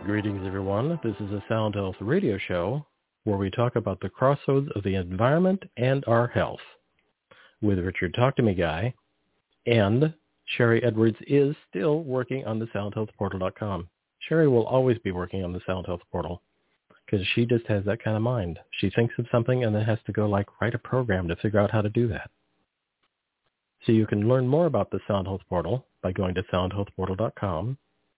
Greetings, everyone. This is a Sound Health radio show where we talk about the crossroads of the environment and our health with Richard Talk to Me Guy. And Sherry Edwards is still working on the SoundHealthPortal.com. Sherry will always be working on the Sound Health Portal because she just has that kind of mind. She thinks of something and then has to go write a program to figure out how to do that. So you can learn more about the Sound Health Portal by going to SoundHealthPortal.com.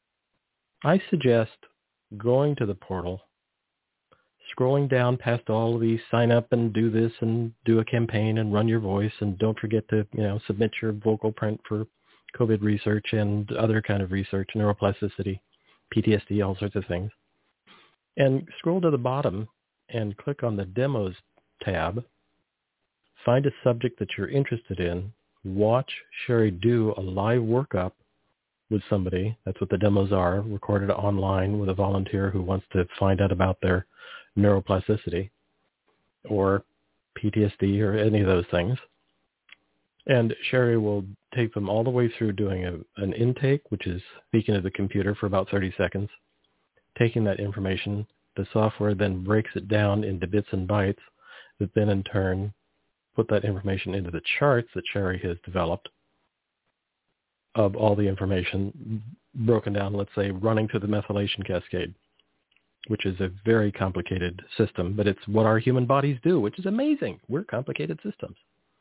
I suggest going to the portal, scrolling down past all of these sign up and do this and do a campaign and run your voice, and don't forget to, submit your vocal print for COVID research and other kind of research, neuroplasticity, PTSD, all sorts of things. And scroll to the bottom and click on the demos tab. Find a subject that you're interested in. Watch Sherry do a live workup with somebody. That's what the demos are, recorded online with a volunteer who wants to find out about their neuroplasticity or PTSD or any of those things. And Sherry will take them all the way through doing an intake, which is speaking to the computer for about 30 seconds, taking that information. The software then breaks it down into bits and bytes that then in turn put that information into the charts that Sherry has developed of all the information broken down, let's say, running through the methylation cascade, which is a very complicated system, but it's what our human bodies do, which is amazing. We're complicated systems.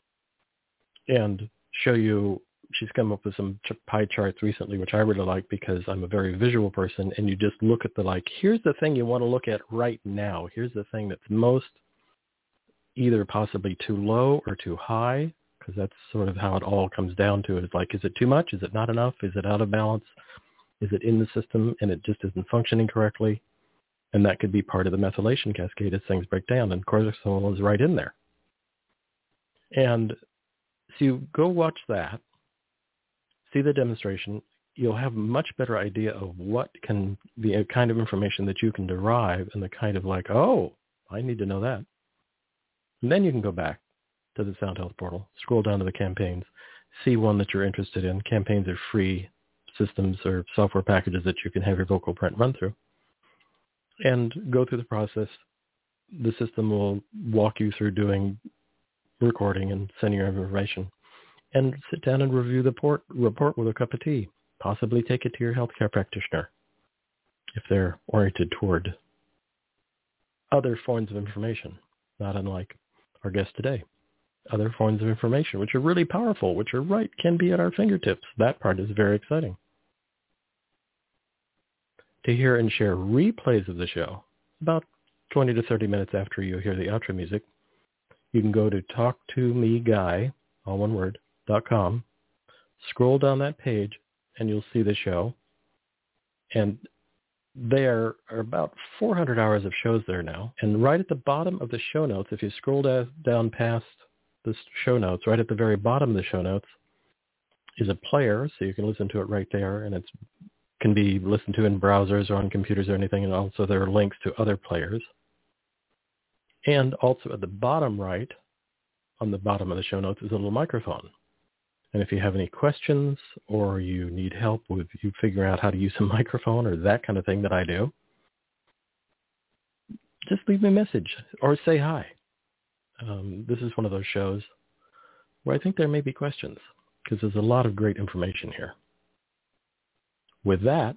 And show you, she's come up with some pie charts recently, which I really like because I'm a very visual person, and you just look at here's the thing you want to look at right now. Here's the thing that's most either possibly too low or too high, because that's sort of how it all comes down to it. It's is it too much? Is it not enough? Is it out of balance? Is it in the system and it just isn't functioning correctly? And that could be part of the methylation cascade as things break down, and cortisol is right in there. And so you go watch that, see the demonstration. You'll have a much better idea of the kind of information that you can derive, and the kind of oh, I need to know that. And then you can go back to the Sound Health Portal, scroll down to the campaigns, see one that you're interested in. Campaigns are free systems or software packages that you can have your vocal print run through, and go through the process. The system will walk you through doing recording and sending your information, and sit down and review the report with a cup of tea. Possibly take it to your healthcare practitioner if they're oriented toward other forms of information, not unlike our guest today. Other forms of information, which are really powerful, which can be at our fingertips. That part is very exciting. To hear and share replays of the show, about 20 to 30 minutes after you hear the outro music, you can go to talktomeguy, all one word, .com, scroll down that page, and you'll see the show. And there are about 400 hours of shows there now. And right at the bottom of the show notes, if you scroll down past the show notes, right at the very bottom of the show notes is a player, so you can listen to it right there, and it can be listened to in browsers or on computers or anything, and also there are links to other players. And also at the bottom right, on the bottom of the show notes, is a little microphone. And if you have any questions or you need help with you figuring out how to use a microphone or that kind of thing that I do, just leave me a message or say hi. This is one of those shows where I think there may be questions because there's a lot of great information here. With that,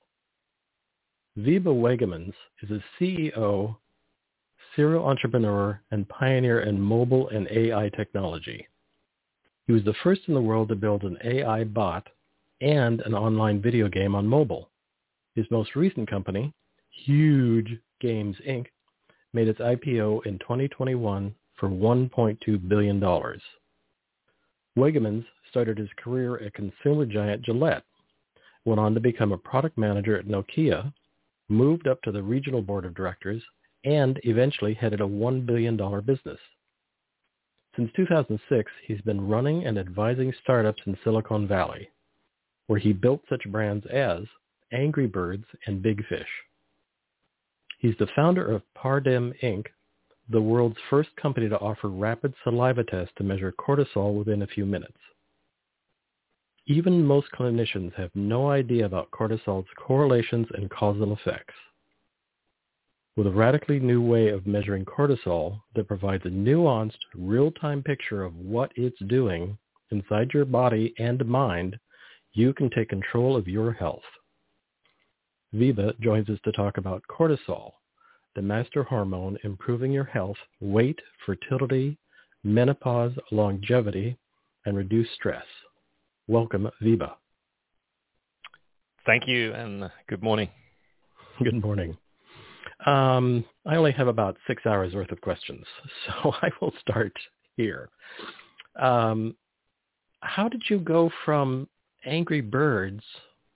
Wiebe Wegemans is a CEO, serial entrepreneur, and pioneer in mobile and AI technology. He was the first in the world to build an AI bot and an online video game on mobile. His most recent company, Huge Games, Inc., made its IPO in 2021 for $1.2 billion. Wegemans started his career at consumer giant Gillette, went on to become a product manager at Nokia, moved up to the regional board of directors, and eventually headed a $1 billion business. Since 2006, he's been running and advising startups in Silicon Valley, where he built such brands as Angry Birds and Big Fish. He's the founder of Pardem Inc., the world's first company to offer rapid saliva tests to measure cortisol within a few minutes. Even most clinicians have no idea about cortisol's correlations and causal effects. With a radically new way of measuring cortisol that provides a nuanced, real-time picture of what it's doing inside your body and mind, you can take control of your health. Viva joins us to talk about cortisol, the master hormone improving your health, weight, fertility, menopause, longevity, and reduce stress. Welcome, Viva. Thank you, and good morning. Good morning. I only have about 6 hours worth of questions, so I will start here. How did you go from Angry Birds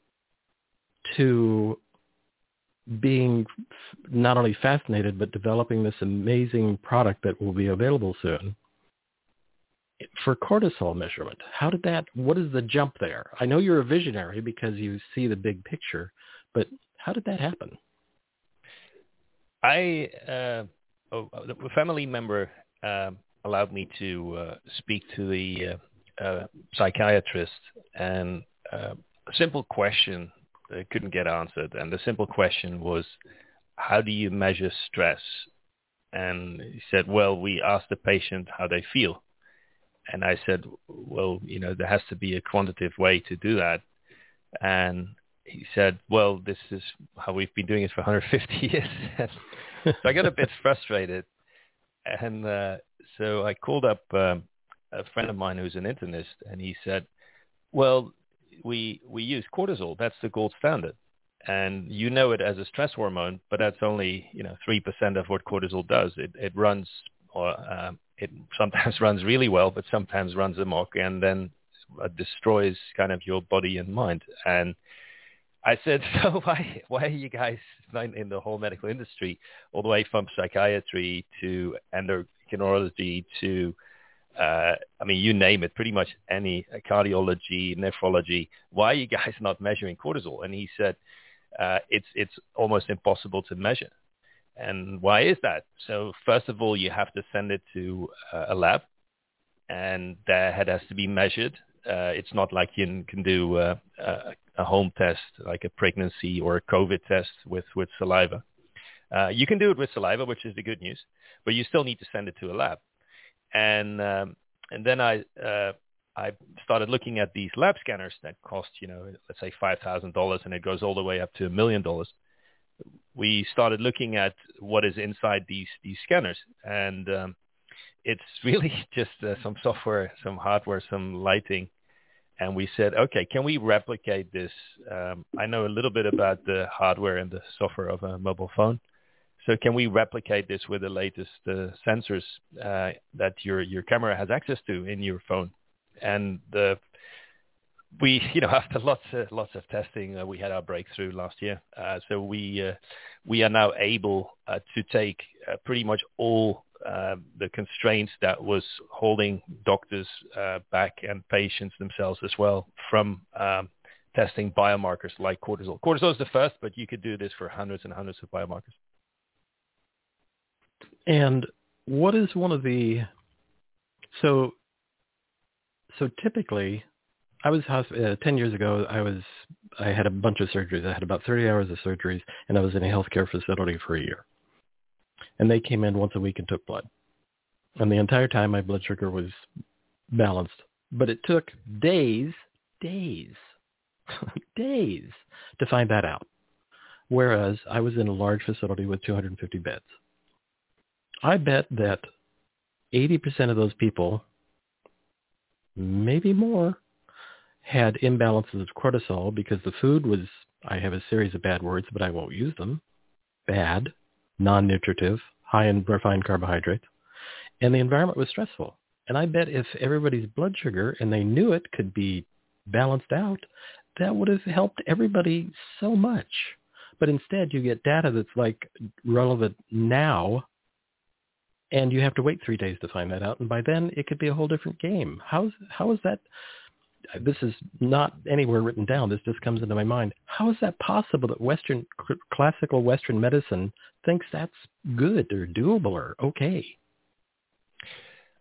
to being not only fascinated, but developing this amazing product that will be available soon for cortisol measurement? What is the jump there? I know you're a visionary because you see the big picture, but how did that happen? A family member allowed me to speak to the psychiatrist, and a simple question couldn't get answered. And the simple question was, how do you measure stress? And he said, well, we ask the patient how they feel. And I said, well, there has to be a quantitative way to do that. And he said, well, this is how we've been doing it for 150 years. So I got a bit frustrated. And so I called up a friend of mine who's an internist, and he said, well, we use cortisol. That's the gold standard. And you know it as a stress hormone, but that's only 3% of what cortisol does. It runs, or it sometimes runs really well, but sometimes runs amok and then destroys kind of your body and mind. And I said, so why are you guys in the whole medical industry, all the way from psychiatry to endocrinology to, you name it, pretty much any cardiology, nephrology, why are you guys not measuring cortisol? And he said, it's almost impossible to measure. And why is that? So first of all, you have to send it to a lab, and that has to be measured. It's not like you can do a home test, like a pregnancy or a COVID test with saliva. You can do it with saliva, which is the good news, but you still need to send it to a lab. And then I started looking at these lab scanners that cost, let's say $5,000, and it goes all the way up to $1 million. We started looking at what is inside these scanners, and it's really just some software, some hardware, some lighting. And we said, okay, can we replicate this? I know a little bit about the hardware and the software of a mobile phone. So can we replicate this with the latest sensors that your camera has access to in your phone? And we, after lots of testing, we had our breakthrough last year. So we are now able to take pretty much all the constraints that was holding doctors back and patients themselves as well from testing biomarkers like cortisol. Cortisol is the first, but you could do this for hundreds and hundreds of biomarkers. And what is one of the, so typically, I was 10 years ago. I had a bunch of surgeries. I had about 30 hours of surgeries, and I was in a healthcare facility for a year. And they came in once a week and took blood. And the entire time, my blood sugar was balanced. But it took days to find that out. Whereas I was in a large facility with 250 beds. I bet that 80% of those people, maybe more, had imbalances of cortisol because the food was, I have a series of bad words, but I won't use them, bad, non-nutritive, high in refined carbohydrates, and the environment was stressful. And I bet if everybody's blood sugar, and they knew it, could be balanced out, that would have helped everybody so much. But instead, you get data that's like relevant now, and you have to wait 3 days to find that out. And by then, it could be a whole different game. How is that? This is not anywhere written down. This just comes into my mind. How is that possible that classical Western medicine thinks that's good or doable or okay?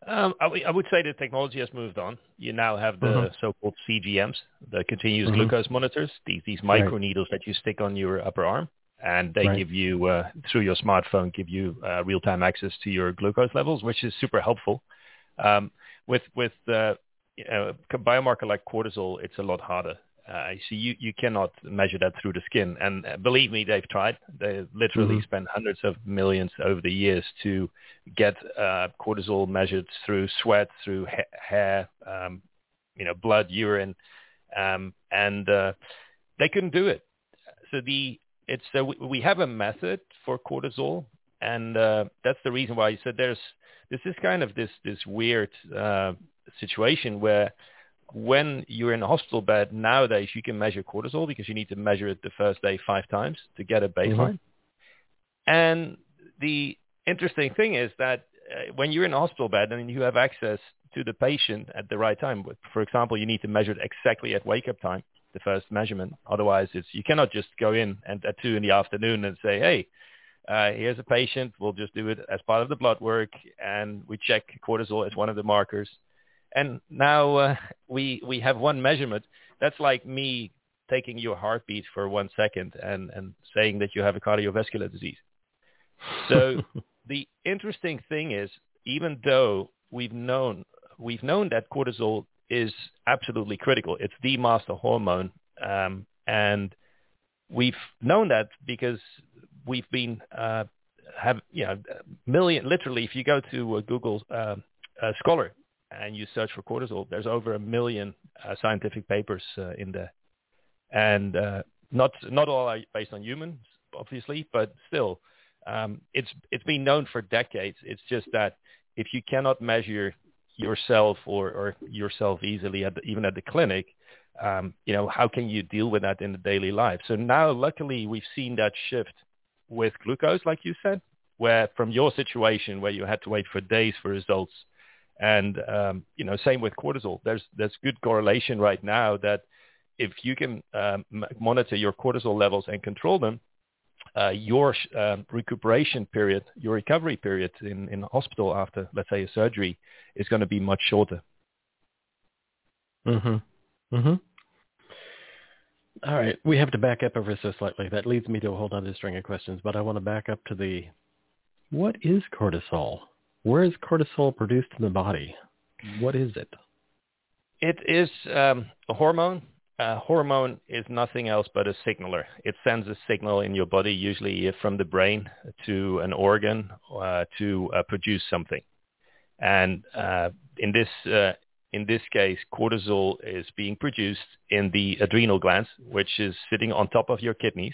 I would say the technology has moved on. You now have the so-called CGMs, the continuous glucose monitors, these micro needles that you stick on your upper arm, and they give you, through your smartphone, give you real-time access to your glucose levels, which is super helpful. With a biomarker like cortisol, it's a lot harder. So you cannot measure that through the skin. And believe me, they've tried. They literally spent hundreds of millions over the years to get cortisol measured through sweat, through hair, blood, urine, and they couldn't do it. So we have a method for cortisol, and that's the reason why. So this is kind of this weird situation where, when you're in a hospital bed nowadays, you can measure cortisol because you need to measure it the first day 5 times to get a baseline. And the interesting thing is that when you're in a hospital bed and you have access to the patient at the right time, for example, you need to measure it exactly at wake-up time, the first measurement. Otherwise, you cannot just go in and at 2 p.m. and say, hey, here's a patient. We'll just do it as part of the blood work, and we check cortisol as one of the markers. And now we have one measurement. That's like me taking your heartbeat for 1 second and saying that you have a cardiovascular disease. So the interesting thing is, even though we've known that cortisol is absolutely critical, it's the master hormone, and we've known that because we've been literally, if you go to Google Scholar and you search for cortisol, there's over 1 million scientific papers in there. And not all are based on humans, obviously, but still, it's been known for decades. It's just that if you cannot measure yourself or yourself easily, even at the clinic, how can you deal with that in the daily life? So now, luckily, we've seen that shift with glucose, like you said, where from your situation where you had to wait for days for results, and same with cortisol. There's good correlation right now that if you can monitor your cortisol levels and control them, your recuperation period, your recovery period in the hospital after, let's say, a surgery is going to be much shorter. All right. We have to back up ever so slightly. That leads me to a whole other string of questions, but I want to back up to what is cortisol? Where is cortisol produced in the body? What is it? It is a hormone. Hormone is nothing else but a signaler. It sends a signal in your body, usually from the brain to an organ to produce something. And in this case, cortisol is being produced in the adrenal glands, which is sitting on top of your kidneys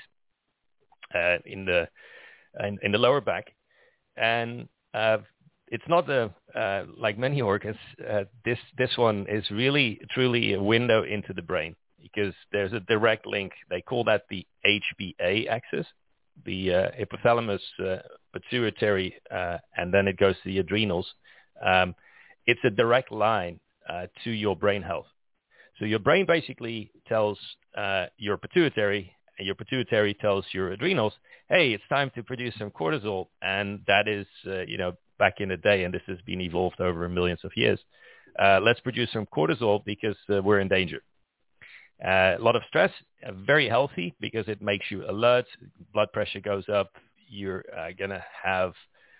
in the lower back. And it's not like many organs. This one is really, truly a window into the brain, because there's a direct link. They call that the HPA axis, the hypothalamus, pituitary, and then it goes to the adrenals. It's a direct line to your brain health. So your brain basically tells your pituitary, and your pituitary tells your adrenals, hey, it's time to produce some cortisol. And that is, back in the day, and this has been evolved over millions of years, let's produce some cortisol because we're in danger. A lot of stress, very healthy because it makes you alert. Blood pressure goes up. You're going to have,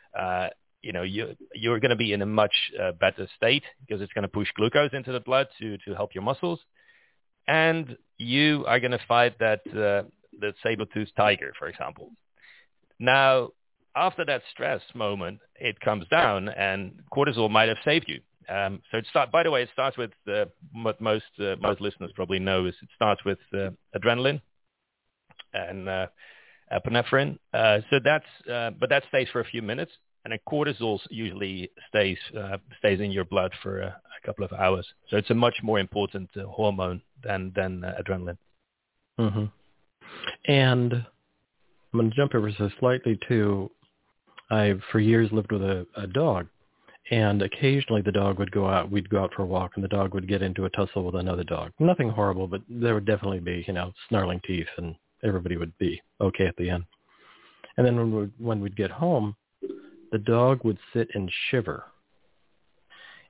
you're going to be in a much better state because it's going to push glucose into the blood to help your muscles. And you are going to fight that saber-toothed tiger, for example. Now, after that stress moment, it comes down, and cortisol might have saved you. By the way, it starts with what most listeners probably know is it starts with adrenaline and epinephrine. But that stays for a few minutes, and then cortisol usually stays in your blood for a couple of hours. So it's a much more important hormone than adrenaline. Mm-hmm. And I'm going to jump over so slightly too. I've for years lived with a dog, and occasionally the dog would go out. We'd go out for a walk, and the dog would get into a tussle with another dog. Nothing horrible, but there would definitely be, snarling teeth, and everybody would be okay at the end. And then when we'd get home, the dog would sit and shiver.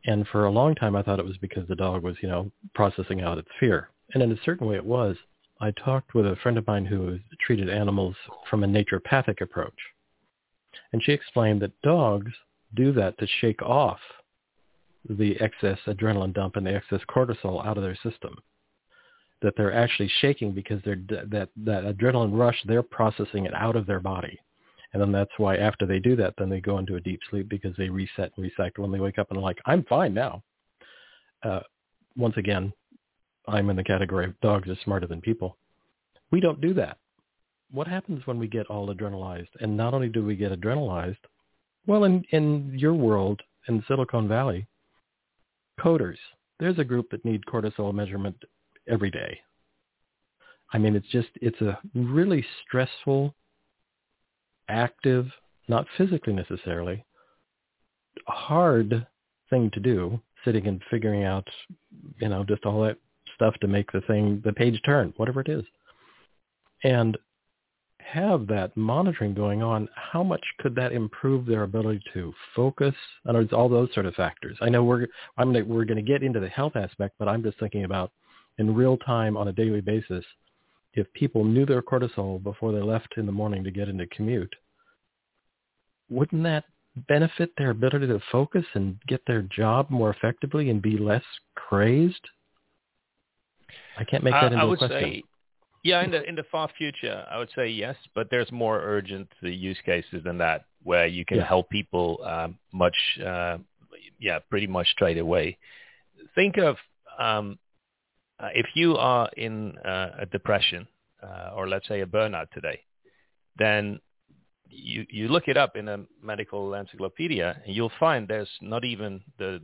And for a long time, I thought it was because the dog was, processing out its fear. And in a certain way it was. I talked with a friend of mine who treated animals from a naturopathic approach. And she explained that dogs do that to shake off the excess adrenaline dump and the excess cortisol out of their system. That they're actually shaking because that adrenaline rush, they're processing it out of their body. And then that's why after they do that, then they go into a deep sleep because they reset and recycle when they wake up and are like, I'm fine now. Once again, I'm in the category of dogs are smarter than people. We don't do that. What happens when we get all adrenalized? And not only do we get adrenalized, well, in your world, in Silicon Valley, coders, there's a group that need cortisol measurement every day. I mean, it's a really stressful, active, not physically necessarily, hard thing to do, sitting and figuring out, just all that stuff to make the page turn, whatever it is. And have that monitoring going on, how much could that improve their ability to focus? In other words, all those sort of factors. I know we're going to get into the health aspect, but I'm just thinking about in real time on a daily basis, if people knew their cortisol before they left in the morning to get into commute, wouldn't that benefit their ability to focus and get their job more effectively and be less crazed? I can't make that into a question. Say, yeah, in the far future, I would say yes, but there's more urgent use cases than that where you can help people pretty much straight away. Think of if you are in a depression or let's say a burnout today, then you look it up in a medical encyclopedia and you'll find there's not even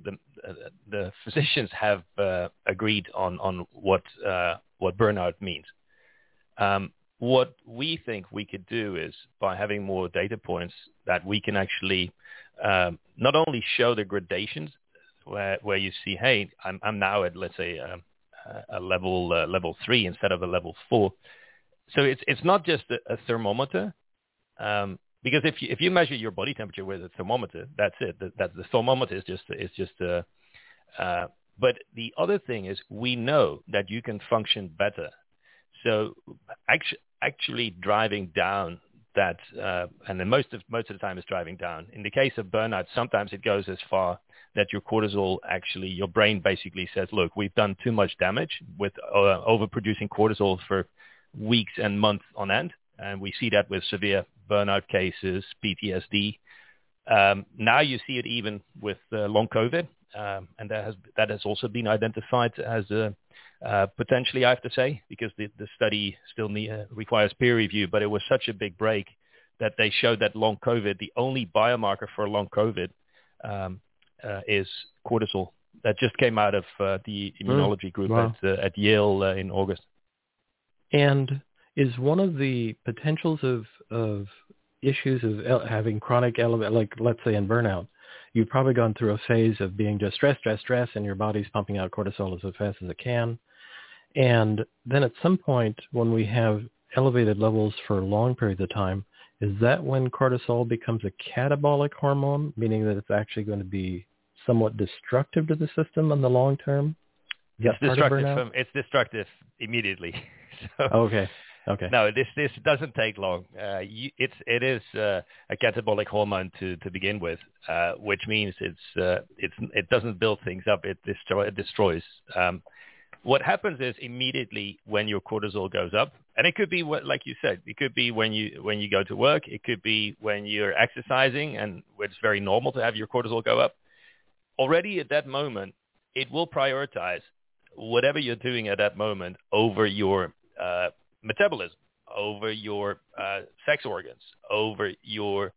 the physicians have agreed on what burnout means. What we think we could do is by having more data points that we can actually not only show the gradations where you see, hey, I'm now at, let's say, a level 3 instead of a level 4. So it's not just a thermometer, because if you measure your body temperature with a thermometer, that's it. That the thermometer is just but the other thing is we know that you can function better. So actually driving down that, and then most of the time is driving down. In the case of burnout, sometimes it goes as far that your cortisol actually, your brain basically says, look, we've done too much damage with overproducing cortisol for weeks and months on end. And we see that with severe burnout cases, PTSD. Now you see it even with long COVID. And that has also been identified as potentially, I have to say, because the study still requires peer review, but it was such a big break that they showed that long COVID, the only biomarker for long COVID is cortisol. That just came out of the immunology group at Yale in August. And is one of the potentials of issues of having chronic, like let's say in burnout, you've probably gone through a phase of being just stress, and your body's pumping out cortisol as fast as it can. And then at some point when we have elevated levels for long periods of time, is that when cortisol becomes a catabolic hormone, meaning that it's actually going to be somewhat destructive to the system in the long term? It's destructive immediately. So, Okay. No, this doesn't take long. It is a catabolic hormone to begin with, which means it doesn't build things up. It destroys. What happens is immediately when your cortisol goes up, and it could be like you said, it could be when you go to work, it could be when you're exercising, and it's very normal to have your cortisol go up. Already at that moment, it will prioritize whatever you're doing at that moment over your metabolism, over your sex organs, over your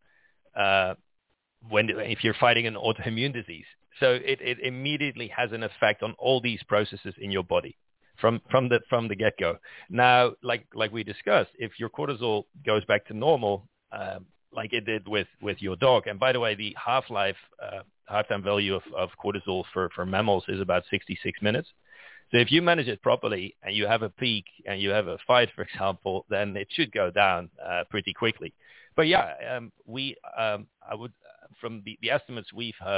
if you're fighting an autoimmune disease. So it immediately has an effect on all these processes in your body from the get-go. Now, like we discussed, if your cortisol goes back to normal, like it did with your dog, and by the way, the half-time value of cortisol for mammals is about 66 minutes. So if you manage it properly and you have a peak and you have a fight, for example, then it should go down pretty quickly. But yeah, I would, from the estimates we've heard,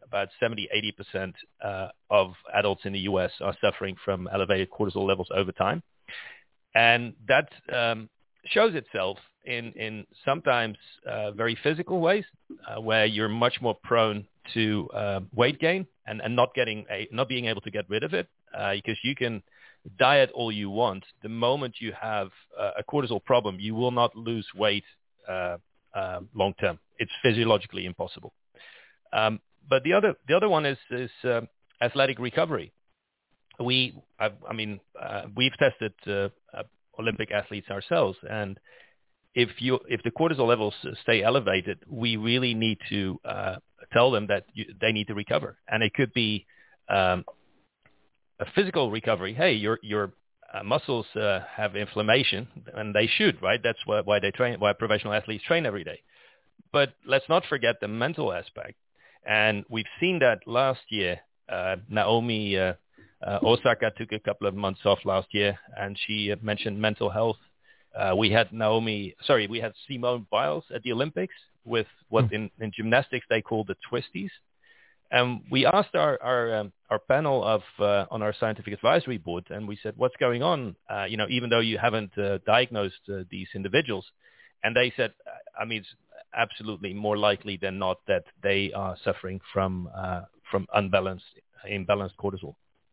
about 70-80% of adults in the U.S. are suffering from elevated cortisol levels over time. And that shows itself in sometimes very physical ways, where you're much more prone to weight gain and not being able to get rid of it, because you can diet all you want. The moment you have a cortisol problem, you will not lose weight long term. It's physiologically impossible. But the other one is athletic recovery. We've tested Olympic athletes ourselves, and if the cortisol levels stay elevated, we really need to tell them that they need to recover, and it could be a physical recovery. Hey, your muscles have inflammation, and they should, right? That's why they train, why professional athletes train every day. But let's not forget the mental aspect, and we've seen that last year. Naomi Osaka took a couple of months off last year, and she mentioned mental health. We had Simone Biles at the Olympics with what in gymnastics they call the twisties. And we asked our panel on our scientific advisory board, and we said, what's going on, even though you haven't diagnosed these individuals? And they said, it's absolutely more likely than not that they are suffering from imbalanced cortisol.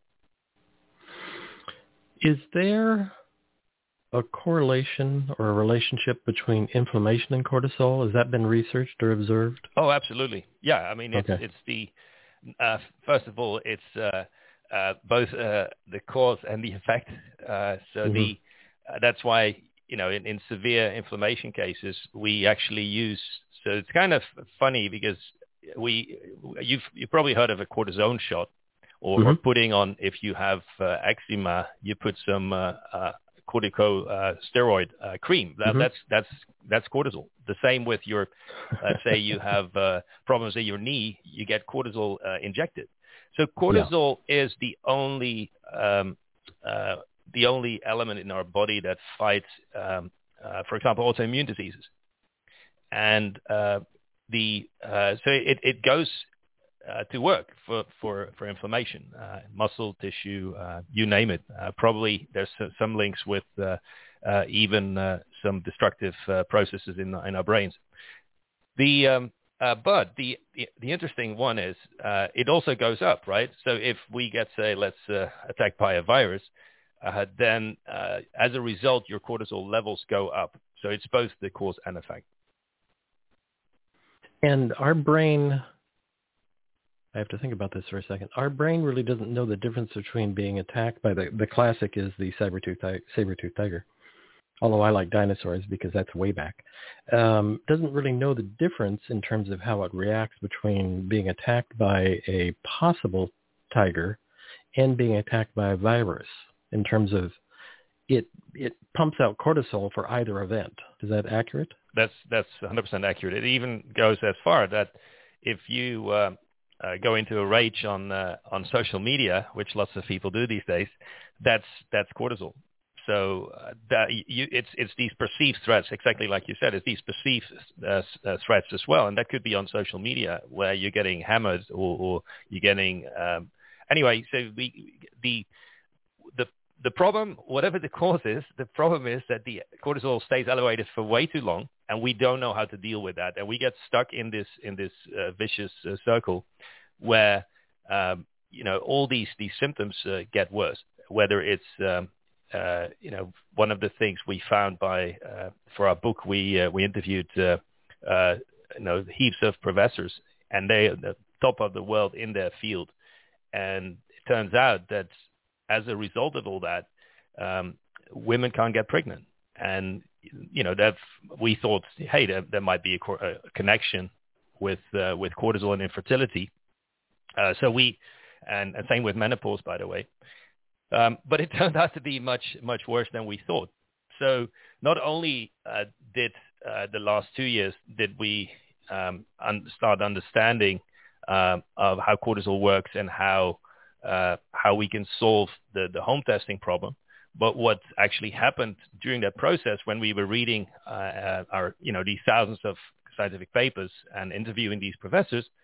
Is there a correlation or a relationship between inflammation and cortisol? Has that been researched or observed? Oh, absolutely. Yeah, it's the first of all, it's both the cause and the effect. That's why in severe inflammation cases we actually use. So it's kind of funny because you've probably heard of a cortisone shot. Or putting on, if you have eczema, you put some corticosteroid cream. That's cortisol. The same with your, say you have problems in your knee, you get cortisol injected. So cortisol is the only element in our body that fights, for example, autoimmune diseases. And so it goes to work for inflammation, muscle tissue, you name it. Probably there's some links with even some destructive processes in our brains. But the interesting one is it also goes up, right? So if we get, say, let's attacked by a virus, then as a result, your cortisol levels go up. So it's both the cause and effect. And our brain, I have to think about this for a second. Our brain really doesn't know the difference between being attacked by the classic is the saber-toothed tiger. Although I like dinosaurs because that's way back. Doesn't really know the difference in terms of how it reacts between being attacked by a possible tiger and being attacked by a virus in terms of it pumps out cortisol for either event. Is that accurate? That's 100% accurate. It even goes as far that if you go into a rage on social media, which lots of people do these days, that's cortisol. So it's these perceived threats, exactly like you said. It's these perceived threats as well, and that could be on social media where you're getting hammered or you're getting anyway. So the problem, whatever the cause is, the problem is that the cortisol stays elevated for way too long, and we don't know how to deal with that, and we get stuck in this vicious circle where all these symptoms get worse. Whether it's one of the things we found for our book, we interviewed heaps of professors, and they are the top of the world in their field, and it turns out that as a result of all that, women can't get pregnant. And, that we thought, hey, there might be a connection with cortisol and infertility. So and same with menopause, by the way. But it turned out to be much, much worse than we thought. So not only did the last 2 years did we start understanding of how cortisol works and how we can solve the home testing problem. But what actually happened during that process when we were reading these thousands of scientific papers and interviewing these professors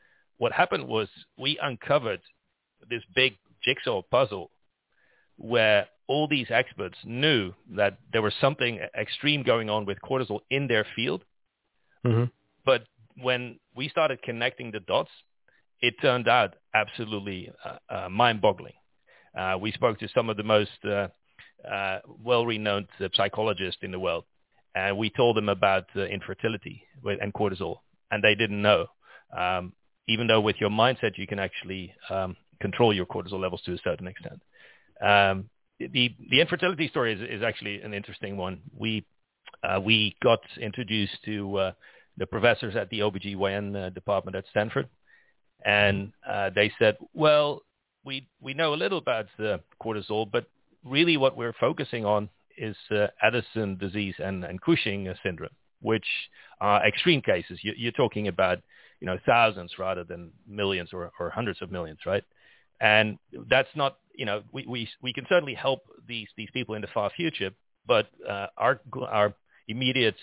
what happened was we uncovered this big jigsaw puzzle where all these experts knew that there was something extreme going on with cortisol in their field. Mm-hmm. But when we started connecting the dots, it turned out absolutely mind-boggling. We spoke to some of the most well-renowned psychologists in the world, and we told them about infertility and cortisol, and they didn't know. Even though with your mindset you can actually control your cortisol levels to a certain extent. The infertility story is actually an interesting one. We got introduced to the professors at the OBGYN department at Stanford, and they said, well, we know a little about cortisol, but really what we're focusing on is Addison disease and Cushing syndrome, which are extreme cases. You're talking about thousands rather than millions or hundreds of millions, right? And that's not, we can certainly help these people in the far future, but our immediate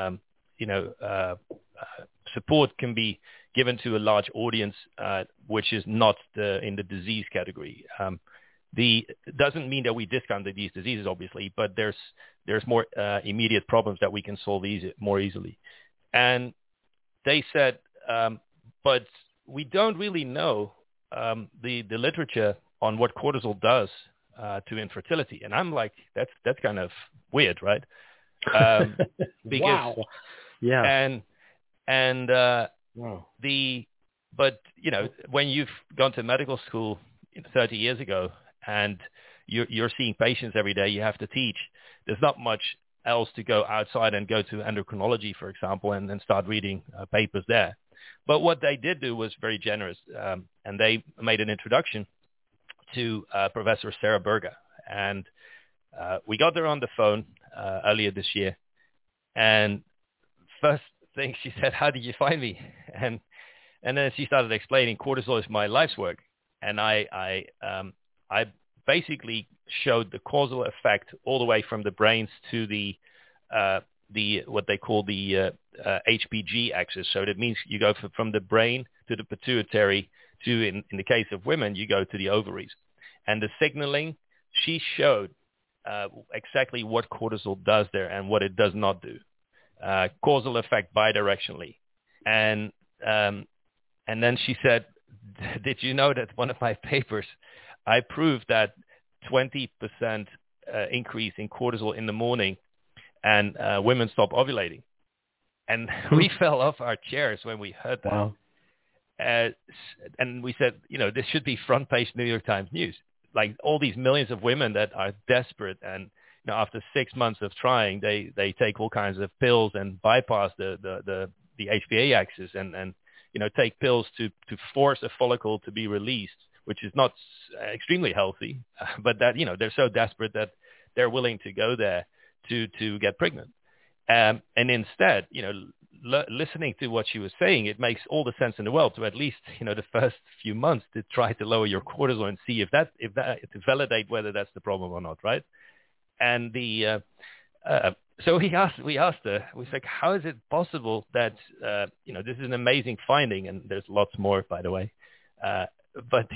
support can be given to a large audience, which is not in the disease category. Doesn't mean that we discount these diseases, obviously, but there's more immediate problems that we can solve more easily. And they said, but we don't really know the literature on what cortisol does to infertility. And I'm like, that's kind of weird, right? Because, wow. Yeah. And wow. But when you've gone to medical school 30 years ago and you're seeing patients every day, you have to teach. There's not much else to go outside and go to endocrinology, for example, and then start reading papers there. But what they did do was very generous, and they made an introduction to Professor Sarah Berger. And we got her on the phone earlier this year. And first thing she said, how did you find me? And then she started explaining cortisol is my life's work. And I basically showed the causal effect all the way from the brains to the what they call the HPG axis. So that means you go from the brain to the pituitary to, in the case of women, you go to the ovaries. And the signaling, she showed exactly what cortisol does there and what it does not do. Causal effect bidirectionally. And then she said, did you know that one of my papers, I proved that 20% increase in cortisol in the morning and women stop ovulating. And we fell off our chairs when we heard that. Wow. And we said, this should be front page New York Times news. Like all these millions of women that are desperate and after 6 months of trying, they take all kinds of pills and bypass the HPA axis and take pills to force a follicle to be released, which is not extremely healthy, but that, they're so desperate that they're willing to go there to get pregnant. And instead, listening to what she was saying, it makes all the sense in the world to at least, the first few months to try to lower your cortisol and see if that to validate whether that's the problem or not, right? And so we asked her, we said, how is it possible that, this is an amazing finding, and there's lots more, by the way. But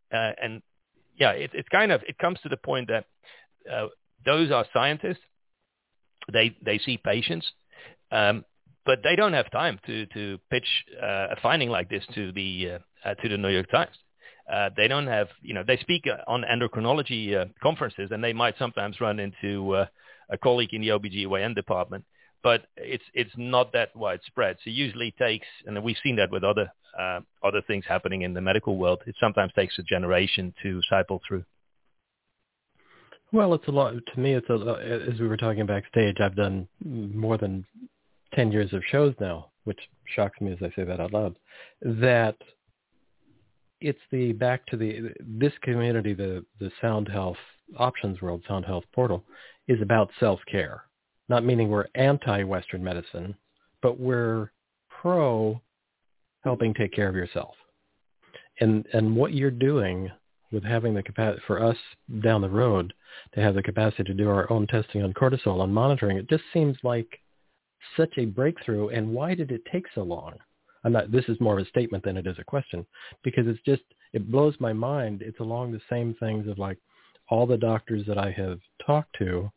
it comes to the point that those are scientists. They see patients, but they don't have time to pitch a finding like this to the New York Times. They don't have, they speak on endocrinology conferences, and they might sometimes run into a colleague in the OBGYN department, but it's not that widespread. So it usually takes, and we've seen that with other things happening in the medical world, it sometimes takes a generation to cycle through. Well, it's a lot. To me, it's as we were talking backstage, I've done more than 10 years of shows now, which shocks me as I say that out loud, that it's this community, the Sound Health Options World, Sound Health Portal, is about self-care. Not meaning we're anti-Western medicine, but we're pro helping take care of yourself. And what you're doing with having the capacity for us down the road to have the capacity to do our own testing on cortisol and monitoring, it just seems like such a breakthrough. And why did it take so long? This is more of a statement than it is a question, because it blows my mind. It's along the same things of like all the doctors that I have talked to.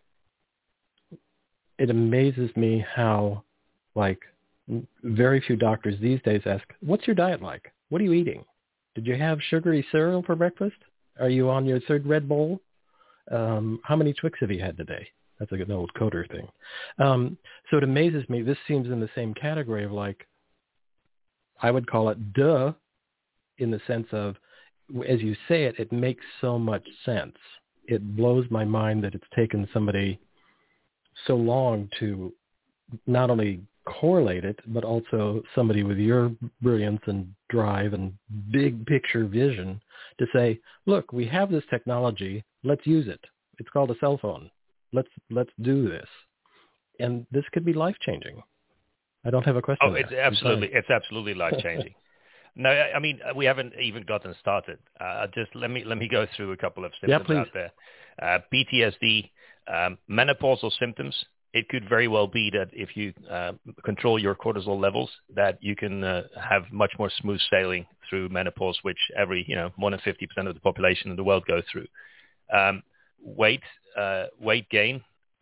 It amazes me how like very few doctors these days ask, what's your diet like? What are you eating? Did you have sugary cereal for breakfast? Are you on your third Red Bull? How many Twix have you had today? That's like an old coder thing. So it amazes me. This seems in the same category of like, I would call it duh, in the sense of, as you say it, it makes so much sense. It blows my mind that it's taken somebody so long to not only correlate it, but also somebody with your brilliance and drive and big picture vision to say, look, we have this technology, let's use it. It's called a cell phone. Let's do this. And this could be life-changing. I don't have a question. Oh, it's absolutely life-changing. No, I mean, we haven't even gotten started. Just let me go through a couple of symptoms out there. PTSD, menopausal symptoms. It could very well be that if you control your cortisol levels, that you can have much more smooth sailing through menopause, which more than 50% of the population in the world go through. Weight gain.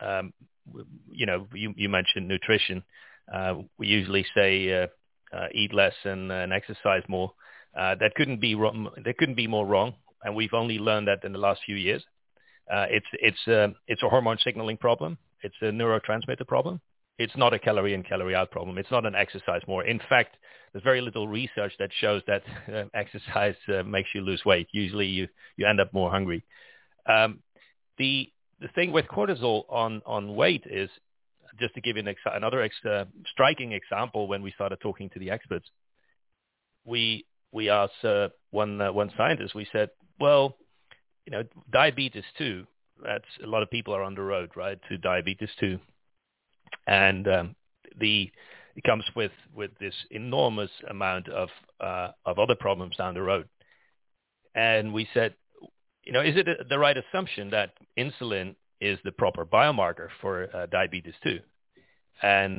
You mentioned nutrition. We usually say eat less and exercise more. That couldn't be wrong. That couldn't be more wrong, and we've only learned that in the last few years. It's a hormone signaling problem. It's a neurotransmitter problem. It's not a calorie in, calorie out problem. It's not an exercise more. In fact, there's very little research that shows that exercise makes you lose weight. Usually, you end up more hungry. The thing with cortisol on weight is, just to give you another striking example, when we started talking to the experts, we asked one scientist, we said, well, diabetes 2, that's a lot of people are on the road, right, to diabetes 2. And it comes with this enormous amount of other problems down the road. And we said, is it the right assumption that insulin is the proper biomarker for diabetes 2? And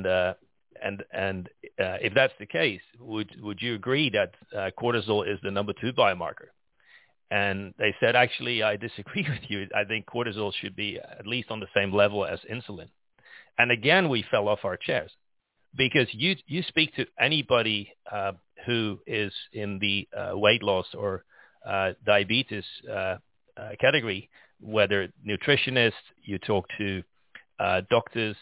if that's the case, would you agree that cortisol is the number 2 biomarker? And they said, actually, I disagree with you. I think cortisol should be at least on the same level as insulin. And again, we fell off our chairs, because you speak to anybody who is in the weight loss or diabetes category, whether nutritionists, you talk to doctors,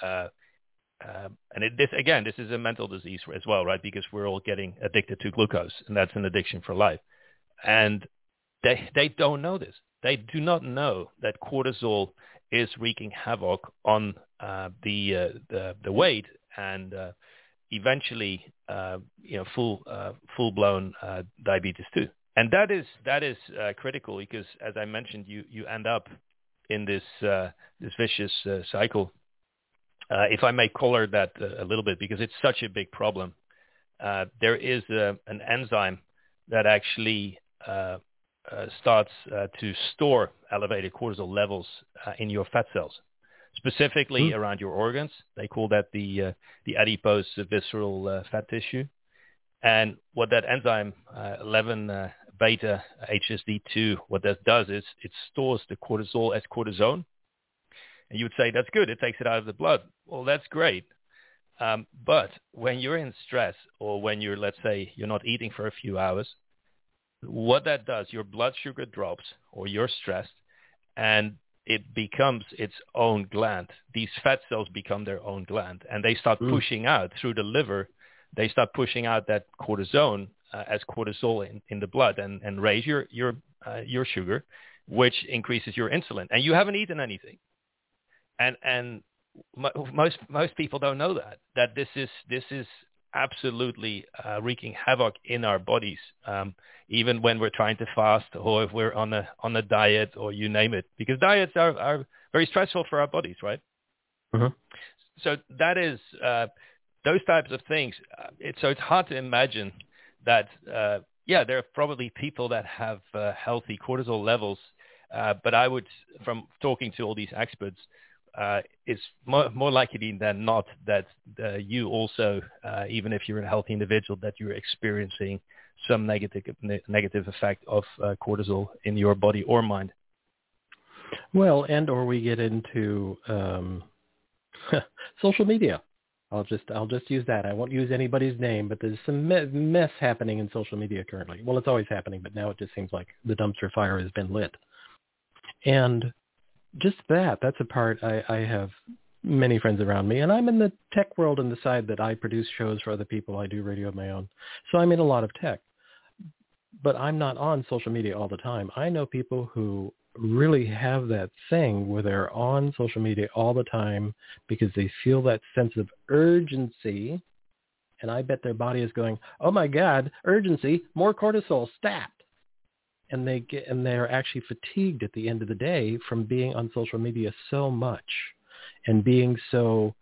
and this is a mental disease as well, right? Because we're all getting addicted to glucose, and that's an addiction for life. And they don't know this. They do not know that cortisol is wreaking havoc on the weight and eventually full-blown diabetes 2. And that is critical, because, as I mentioned, you end up in this vicious cycle. If I may color that a little bit, because it's such a big problem, there is an enzyme that actually starts to store elevated cortisol levels in your fat cells, specifically around your organs. They call that the adipose visceral fat tissue. And what that enzyme, 11-beta HSD2, what that does is it stores the cortisol as cortisone. And you would say, that's good, it takes it out of the blood. Well, that's great. But when you're in stress, or when you're, let's say, you're not eating for a few hours, what that does, your blood sugar drops, or you're stressed, and it becomes its own gland. These fat cells become their own gland, and they start pushing out through the liver. They start pushing out that cortisone as cortisol in the blood, and raise your sugar, which increases your insulin. And you haven't eaten anything. And most people don't know that this is absolutely wreaking havoc in our bodies, even when we're trying to fast, or if we're on a diet, or you name it, because diets are very stressful for our bodies, right? Mm-hmm. So that is those types of things. It's hard to imagine that. There are probably people that have healthy cortisol levels, but I would, from talking to all these experts, it's more likely than not that you also, even if you're a healthy individual, that you're experiencing some negative effect of cortisol in your body or mind. Well, and or we get into social media. I'll just use that. I won't use anybody's name, but there's some mess happening in social media currently. Well, it's always happening, but now it just seems like the dumpster fire has been lit. And just that's a part. I have many friends around me, and I'm in the tech world on the side that I produce shows for other people. I do radio of my own. So I'm in a lot of tech. But I'm not on social media all the time. I know people who really have that thing where they're on social media all the time because they feel that sense of urgency. And I bet their body is going, oh my God, urgency, more cortisol, stat. And they're actually fatigued at the end of the day from being on social media so much and being so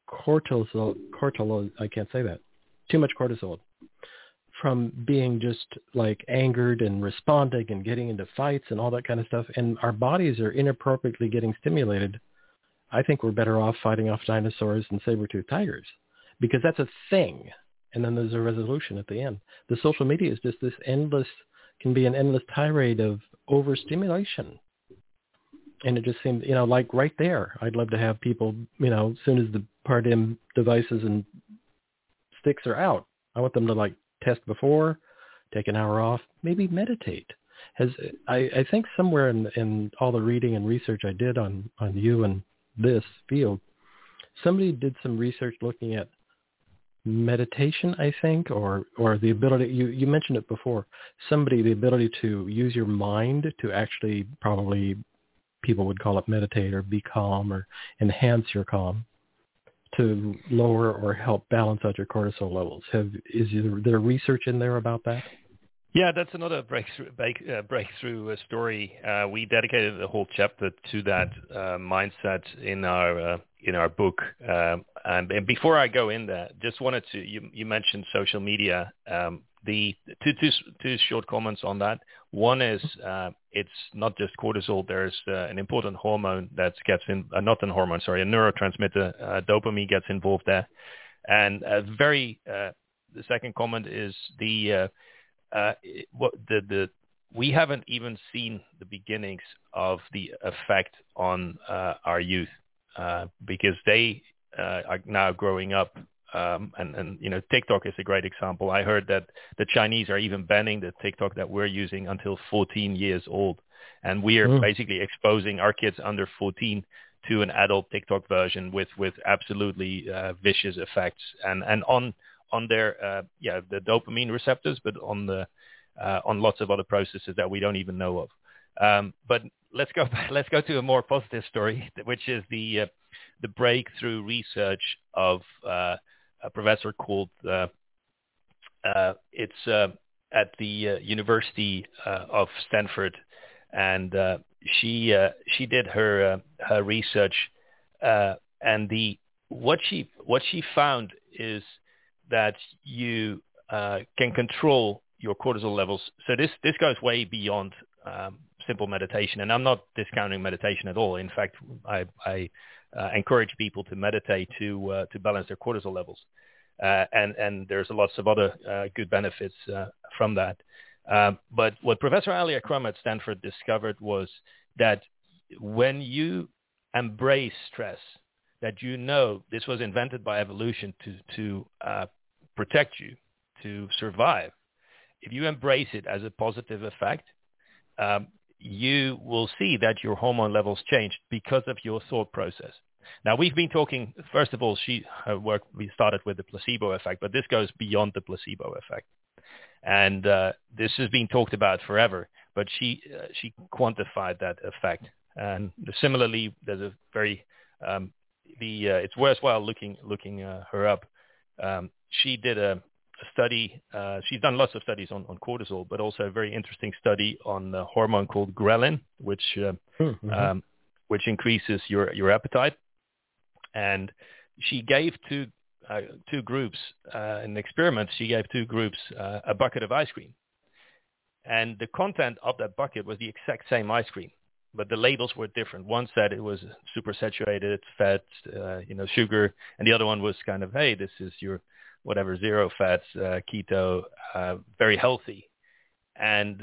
cortisol, I can't say that, too much cortisol. From being just like angered and responding and getting into fights and all that kind of stuff. And our bodies are inappropriately getting stimulated. I think we're better off fighting off dinosaurs and saber-toothed tigers because that's a thing. And then there's a resolution at the end. The social media is just this can be an endless tirade of overstimulation. And it just seems, like right there, I'd love to have people, as soon as the Part-M devices and sticks are out, I want them to like test before, take an hour off, maybe meditate. I think somewhere in all the reading and research I did on you and this field, somebody did some research looking at meditation, I think, or the ability, you mentioned it before, the ability to use your mind to actually, probably people would call it meditate or be calm or enhance your calm, to lower or help balance out your cortisol levels. Is there research in there about that? Yeah, that's another breakthrough story. We dedicated a whole chapter to that mindset in our book. And before I go in there, just wanted to, you mentioned social media. The two short comments on that. One is it's not just cortisol. There's an important hormone that gets in, a neurotransmitter, dopamine gets involved there. And the second comment is we haven't even seen the beginnings of the effect on our youth because they are now growing up. And TikTok is a great example. I heard that the Chinese are even banning the TikTok that we're using until 14 years old. And we are basically exposing our kids under 14 to an adult TikTok version with absolutely vicious effects and on their the dopamine receptors, but on lots of other processes that we don't even know of. But let's go to a more positive story, which is the breakthrough research of a professor called it's at the University of Stanford, and she did her research, and what she found is that you can control your cortisol levels. So this goes way beyond simple meditation, and I'm not discounting meditation at all. In fact, I encourage people to meditate to balance their cortisol levels, and there's lots of other good benefits from that. But what Professor Ali Akram at Stanford discovered was that when you embrace stress, that this was invented by evolution to protect you, to survive. If you embrace it as a positive effect, you will see that your hormone levels change because of your thought process. Now, we've been talking, first of all, we started with the placebo effect, but this goes beyond the placebo effect. And this has been talked about forever, but she quantified that effect. And similarly, there's a very, it's worthwhile looking her up. She did a study. She's done lots of studies on cortisol, but also a very interesting study on a hormone called ghrelin, which increases your appetite. And she gave two groups in experiments. She gave two groups a bucket of ice cream, and the content of that bucket was the exact same ice cream. but the labels were different. One said it was super saturated fat, sugar, and the other one was kind of, hey, this is your whatever, zero fats, keto, very healthy. And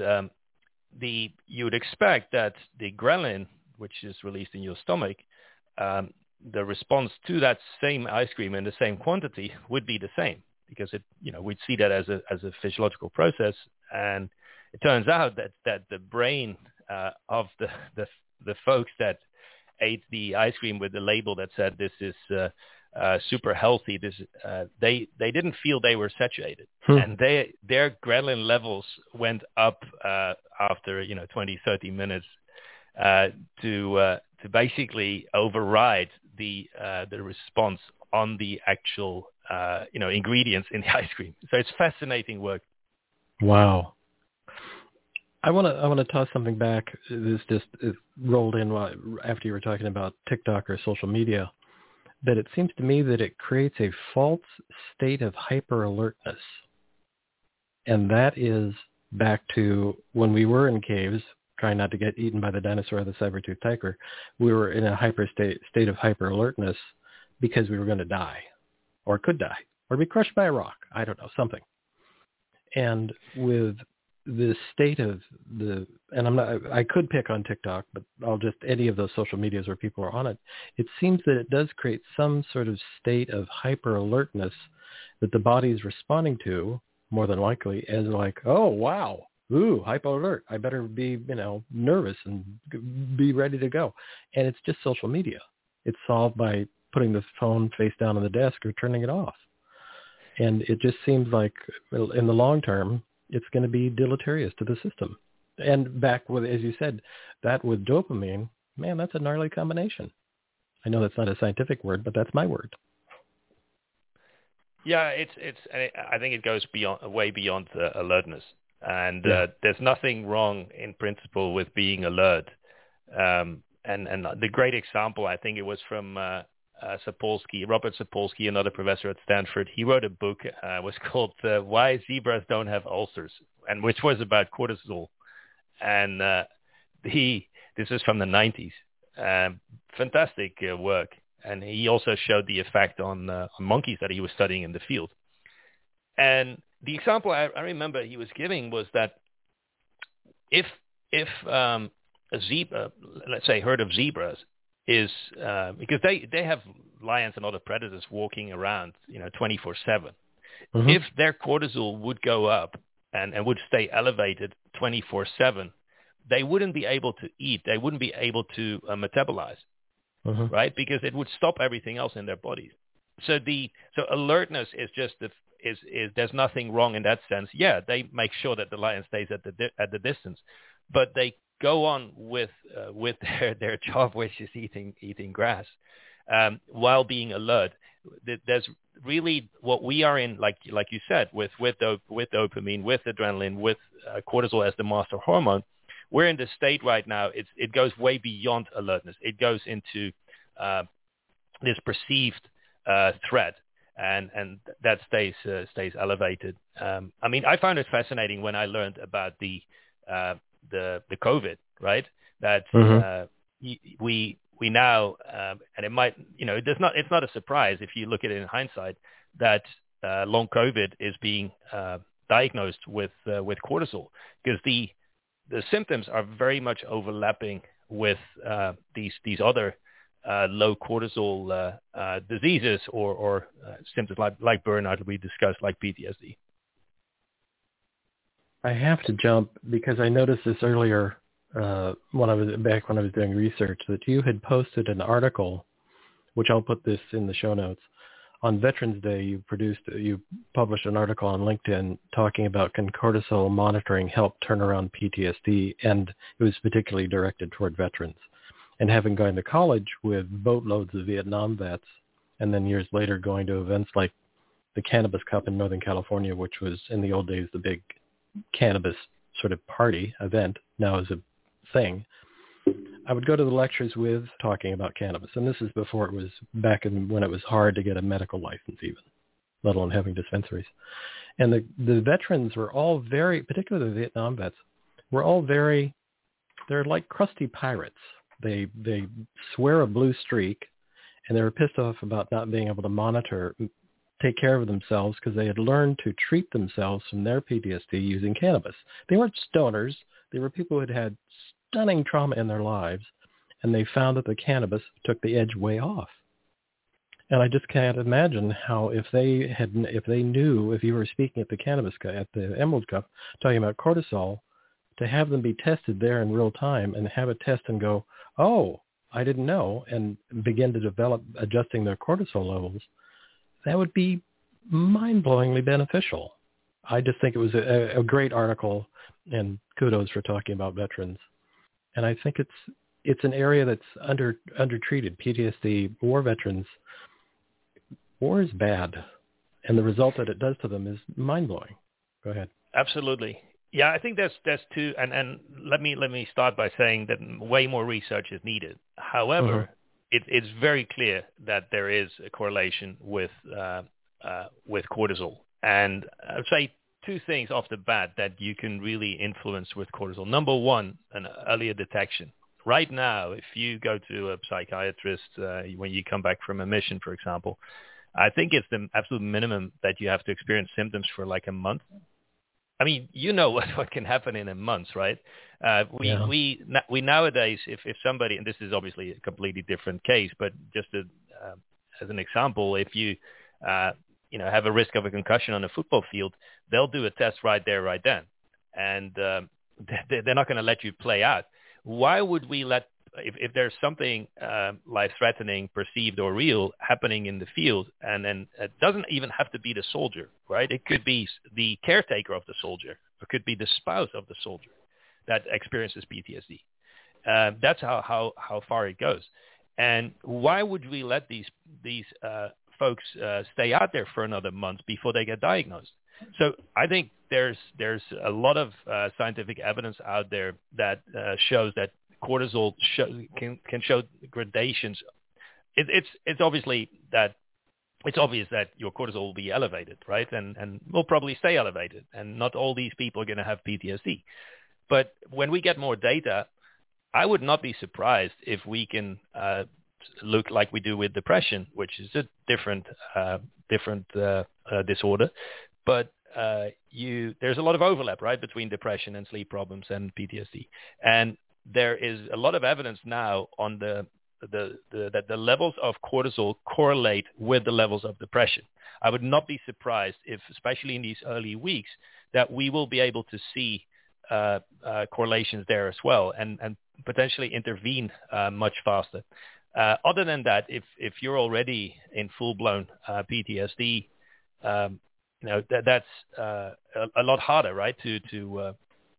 you would expect that the ghrelin, which is released in your stomach, the response to that same ice cream in the same quantity would be the same, because we'd see that as a physiological process. And it turns out that the brain of the folks that ate the ice cream with the label that said this is super healthy, they didn't feel they were saturated, and their ghrelin levels went up after 20, 30 minutes to basically override the response on the actual ingredients in the ice cream. So it's fascinating work. Wow. I want to toss something back. This just rolled in after you were talking about TikTok or social media, that it seems to me that it creates a false state of hyper-alertness. And that is back to when we were in caves, trying not to get eaten by the dinosaur or the saber-toothed tiger. We were in a state of hyper-alertness because we were going to die, or could die, or be crushed by a rock. I don't know, something. And with the state of I could pick on TikTok, but I'll just, any of those social medias where people are on it, it seems that it does create some sort of state of hyper alertness that the body is responding to, more than likely, as like, oh, wow, ooh, hyper alert. I better be, nervous and be ready to go. And it's just social media. It's solved by putting the phone face down on the desk or turning it off. And it just seems like in the long term, it's going to be deleterious to the system. And back with, as you said, that with dopamine, man, that's a gnarly combination. I know that's not a scientific word, but that's my word. Yeah, I think it goes way beyond alertness. And there's nothing wrong in principle with being alert. And the great example, I think it was from Sapolsky, Robert Sapolsky, another professor at Stanford. He wrote a book, was called Why Zebras Don't Have Ulcers, and which was about cortisol. And this is from the 90s. Fantastic work. And he also showed the effect on monkeys that he was studying in the field. And the example I remember he was giving was that if a zebra, let's say herd of zebras, is because they have lions and other predators walking around 24/7. Mm-hmm. If their cortisol would go up and would stay elevated 24/7, they wouldn't be able to eat. They wouldn't be able to metabolize, mm-hmm. right? Because it would stop everything else in their bodies. So alertness is just is there's nothing wrong in that sense. Yeah, they make sure that the lion stays at the distance, but they go on with their job, which is eating grass, while being alert. There's really what we are in, like you said, with dopamine, with adrenaline, with cortisol as the master hormone. We're in the state right now. It goes way beyond alertness. It goes into this perceived threat, and that stays elevated. I found it fascinating when I learned about the COVID, right? That mm-hmm. we now, and it might, it's not a surprise if you look at it in hindsight, that long COVID is being diagnosed with cortisol, because the symptoms are very much overlapping with these other low cortisol diseases or symptoms like burnout that we discussed, like PTSD. I have to jump because I noticed this earlier when I was doing research, that you had posted an article, which I'll put this in the show notes. On Veterans Day, you published an article on LinkedIn talking about can cortisol monitoring help turn around PTSD, and it was particularly directed toward veterans. And having gone to college with boatloads of Vietnam vets, and then years later going to events like the Cannabis Cup in Northern California, which was in the old days the big cannabis sort of party event, now is a thing. I would go to the lectures with talking about cannabis, and this is before it was back when it was hard to get a medical license even, let alone having dispensaries. And the veterans were all very, particularly the Vietnam vets, were all very they're like crusty pirates. They swear a blue streak, and they were pissed off about not being able to take care of themselves because they had learned to treat themselves from their PTSD using cannabis. They weren't stoners. They were people who had had stunning trauma in their lives, and they found that the cannabis took the edge way off. And I just can't imagine how if you were speaking at the Emerald Cup, talking about cortisol, to have them be tested there in real time and have a test and go, oh, I didn't know, and begin to develop adjusting their cortisol levels, that would be mind-blowingly beneficial. I just think it was a great article, and kudos for talking about veterans. And I think it's an area that's undertreated. PTSD, war veterans. War is bad, and the result that it does to them is mind-blowing. Go ahead. Absolutely. Yeah, I think there's two, and let me start by saying that way more research is needed. However, it's very clear that there is a correlation with cortisol, and I'd say two things off the bat that you can really influence with cortisol. Number one, an earlier detection. Right now, if you go to a psychiatrist when you come back from a mission, for example, I think it's the absolute minimum that you have to experience symptoms for like a month. I mean, you know what can happen in a month, right? We nowadays, if somebody, and this is obviously a completely different case, but just as an example, if you have a risk of a concussion on a football field, they'll do a test right there, right then, and they're not going to let you play out. Why would we let, if there's something life-threatening, perceived or real, happening in the field, and then it doesn't even have to be the soldier, right? It could be the caretaker of the soldier. It could be the spouse of the soldier that experiences PTSD. That's how far it goes. And why would we let these folks stay out there for another month before they get diagnosed? So I think there's a lot of scientific evidence out there that shows that cortisol can show gradations. It's obviously that it's obvious that your cortisol will be elevated, right? And will probably stay elevated. And not all these people are going to have PTSD. But when we get more data, I would not be surprised if we can look like we do with depression, which is a different disorder. But there's a lot of overlap, right, between depression and sleep problems and PTSD. And there is a lot of evidence now on that the levels of cortisol correlate with the levels of depression. I would not be surprised if, especially in these early weeks, that we will be able to see correlations there as well, and potentially intervene much faster. Other than that, if you're already in full-blown PTSD, that's a lot harder, right, to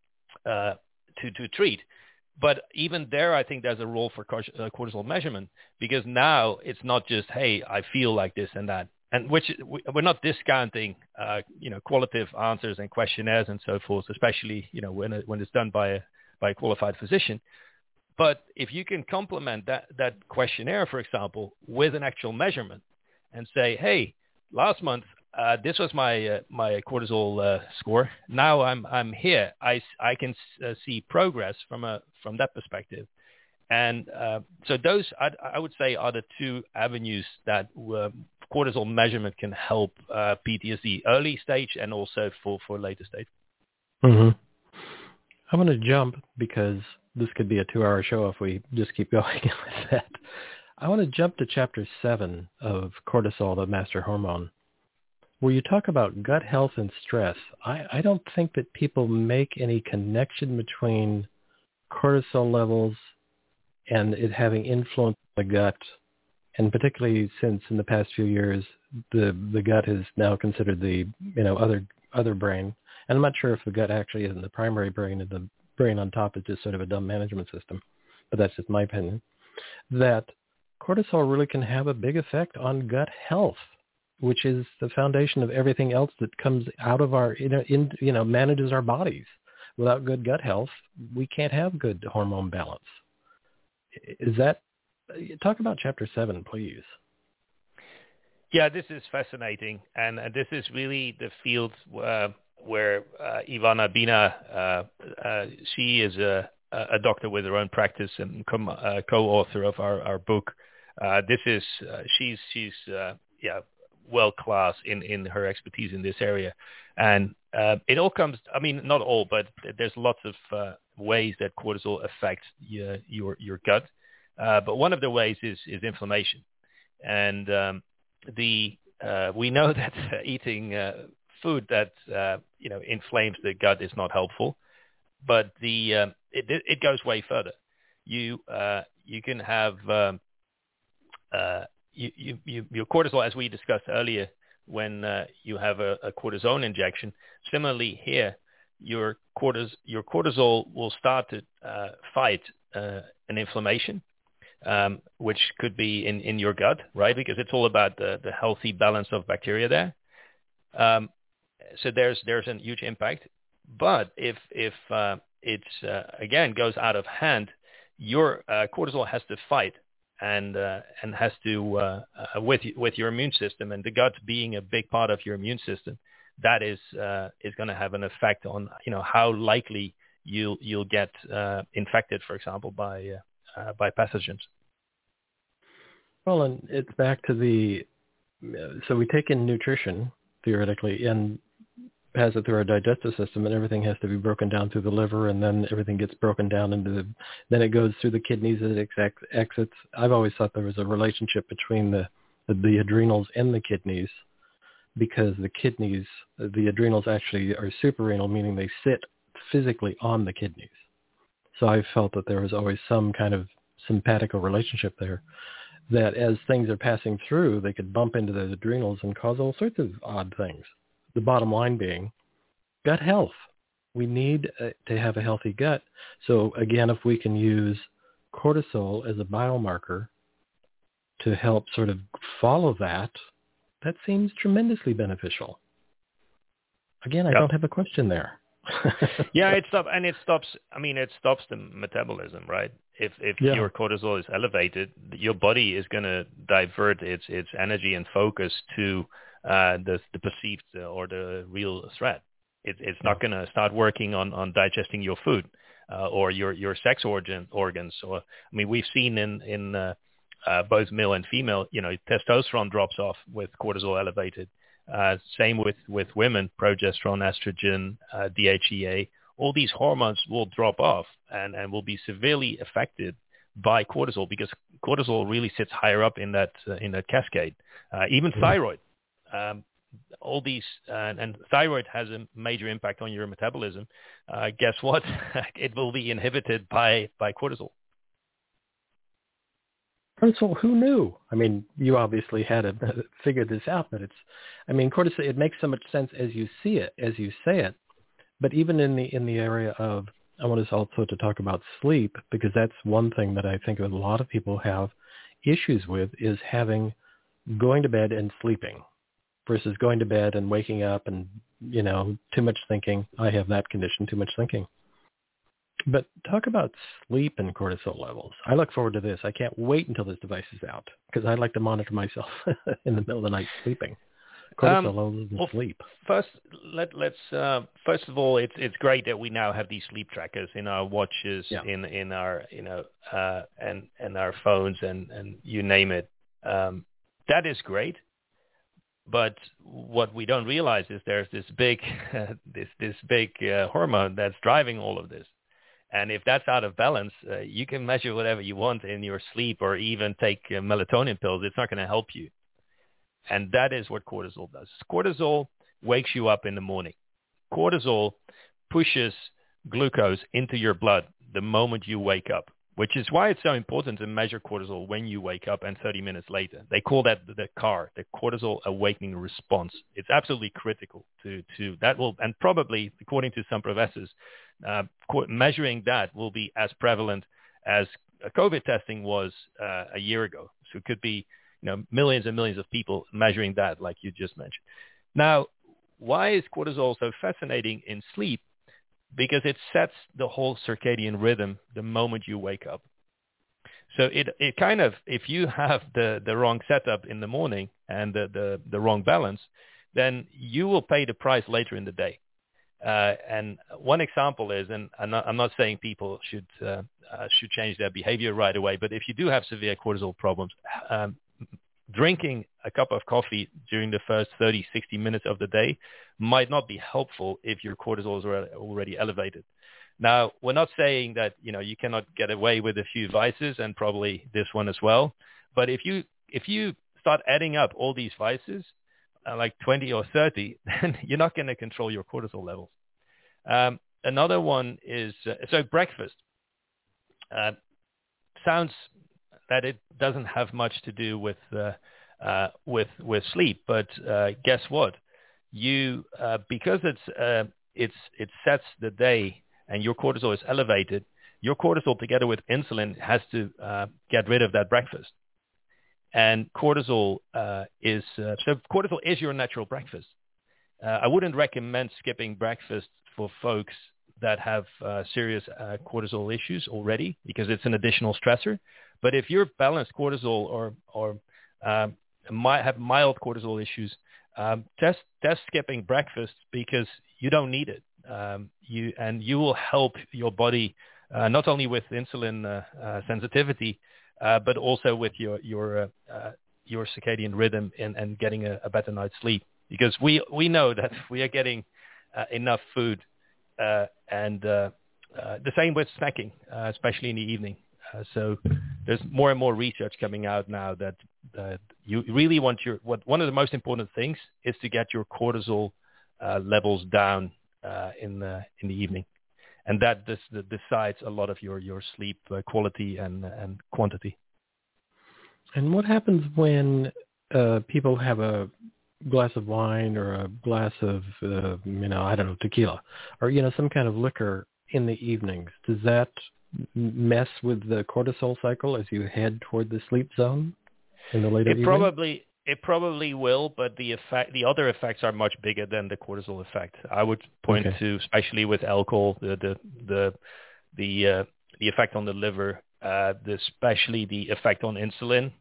treat. But even there, I think there's a role for cortisol measurement, because now it's not just, hey, I feel like this and that, and which we're not discounting, qualitative answers and questionnaires and so forth, especially, when it's done by a qualified physician. But if you can complement that questionnaire, for example, with an actual measurement and say, hey, last month, this was my cortisol score. Now I'm here. I can see progress from that perspective, and so those I would say are the two avenues that cortisol measurement can help PTSD early stage and also for later stage. Mm-hmm. I'm going to jump because this could be a 2-hour show if we just keep going with that. I want to jump to chapter 7 of Cortisol, the Master Hormone, where you talk about gut health and stress. I don't think that people make any connection between cortisol levels and it having influence on the gut, and particularly since in the past few years the gut is now considered the other brain. And I'm not sure if the gut actually isn't the primary brain, and the brain on top is just sort of a dumb management system, but that's just my opinion, that cortisol really can have a big effect on gut health, which is the foundation of everything else that comes out of our, manages our bodies. Without good gut health, we can't have good hormone balance. Talk about chapter 7, please. Yeah, this is fascinating. And this is really the field where Ivana Bina, she is a a doctor with her own practice and co-author of our book. She's world class in her expertise in this area, and it all comes. I mean, not all, but there's lots of ways that cortisol affects your gut. But one of the ways is inflammation, and we know that eating food that inflames the gut is not helpful, but it goes way further. You can have your cortisol, as we discussed earlier, when you have a cortisone injection. Similarly here, your cortisol will start to fight an inflammation, which could be in your gut, right? Because it's all about the healthy balance of bacteria there. So there's a huge impact. But if it's again goes out of hand, your cortisol has to fight and has to with your immune system, and the gut being a big part of your immune system, that is going to have an effect on how likely you'll get infected, for example, by pathogens. Well, and it's back to so we take in nutrition theoretically and pass it through our digestive system, and everything has to be broken down through the liver, and then everything gets broken down then it goes through the kidneys and it exits. I've always thought there was a relationship between the adrenals and the kidneys, because the adrenals actually are suprarenal, meaning they sit physically on the kidneys. So I felt that there was always some kind of sympatical relationship there, that as things are passing through, they could bump into the adrenals and cause all sorts of odd things. The bottom line being gut health. We need to have a healthy gut. So again, if we can use cortisol as a biomarker to help sort of follow that seems tremendously beneficial. Again, I don't have a question there. Yeah, it stops the metabolism, right? If your cortisol is elevated, your body is going to divert its energy and focus to the perceived or the real threat. It's not going to start working on digesting your food or your sex organs. Or we've seen in both male and female, testosterone drops off with cortisol elevated. Same with women, progesterone, estrogen, DHEA. All these hormones will drop off and will be severely affected by cortisol, because cortisol really sits higher up in that cascade. Even thyroid. All these and thyroid has a major impact on your metabolism. Guess what? It will be inhibited by cortisol. Cortisol, who knew? You obviously had to figure this out, but cortisol, it makes so much sense as you see it, as you say it. But even in the area of, I want us also to talk about sleep, because that's one thing that I think a lot of people have issues with, is going to bed and sleeping versus going to bed and waking up and, too much thinking. I have that condition, too much thinking. But talk about sleep and cortisol levels. I look forward to this. I can't wait until this device is out, because I like to monitor myself in the middle of the night sleeping. Cortisol levels and sleep. First of all, it's great that we now have these sleep trackers in our watches, in our and our phones, and you name it. That is great. But what we don't realize is there's this big hormone that's driving all of this. And if that's out of balance, you can measure whatever you want in your sleep, or even take melatonin pills. It's not going to help you. And that is what cortisol does. Cortisol wakes you up in the morning. Cortisol pushes glucose into your blood the moment you wake up, which is why it's so important to measure cortisol when you wake up and 30 minutes later. They call that the CAR, the cortisol awakening response. It's absolutely critical to that will, and probably, according to some professors, measuring that will be as prevalent as COVID testing was a year ago. So it could be millions and millions of people measuring that, like you just mentioned. Now, why is cortisol so fascinating in sleep? Because it sets the whole circadian rhythm the moment you wake up. So it kind of, if you have the wrong setup in the morning and the wrong balance, then you will pay the price later in the day. And one example is, and I'm not saying people should change their behavior right away, but if you do have severe cortisol problems, drinking a cup of coffee during the first 30, 60 minutes of the day might not be helpful if your cortisol is already elevated. Now, we're not saying that, you cannot get away with a few vices, and probably this one as well. But if you start adding up all these vices, like 20 or 30, then you're not going to control your cortisol levels. Another one is, so breakfast. Sounds that it doesn't have much to do with sleep, but guess what? Because it sets the day and your cortisol is elevated, your cortisol together with insulin has to get rid of that breakfast. And cortisol is your natural breakfast. I wouldn't recommend skipping breakfast for folks that have serious cortisol issues already, because it's an additional stressor. But if you're balanced cortisol or might have mild cortisol issues, test skipping breakfast, because you don't need it. You will help your body not only with insulin sensitivity, but also with your circadian rhythm and getting a better night's sleep. Because we know that we are getting enough food, and the same with snacking, especially in the evening. So there's more and more research coming out now that you really want one of the most important things is to get your cortisol levels down in the evening, and that decides a lot of your sleep quality and quantity. And what happens when people have a glass of wine or a glass of tequila or some kind of liquor in the evenings? Does that mess with the cortisol cycle as you head toward the sleep zone in the later evening? It probably will, but the other effects are much bigger than the cortisol effect. I would point to, especially with alcohol, the effect on the liver, especially the effect on insulin.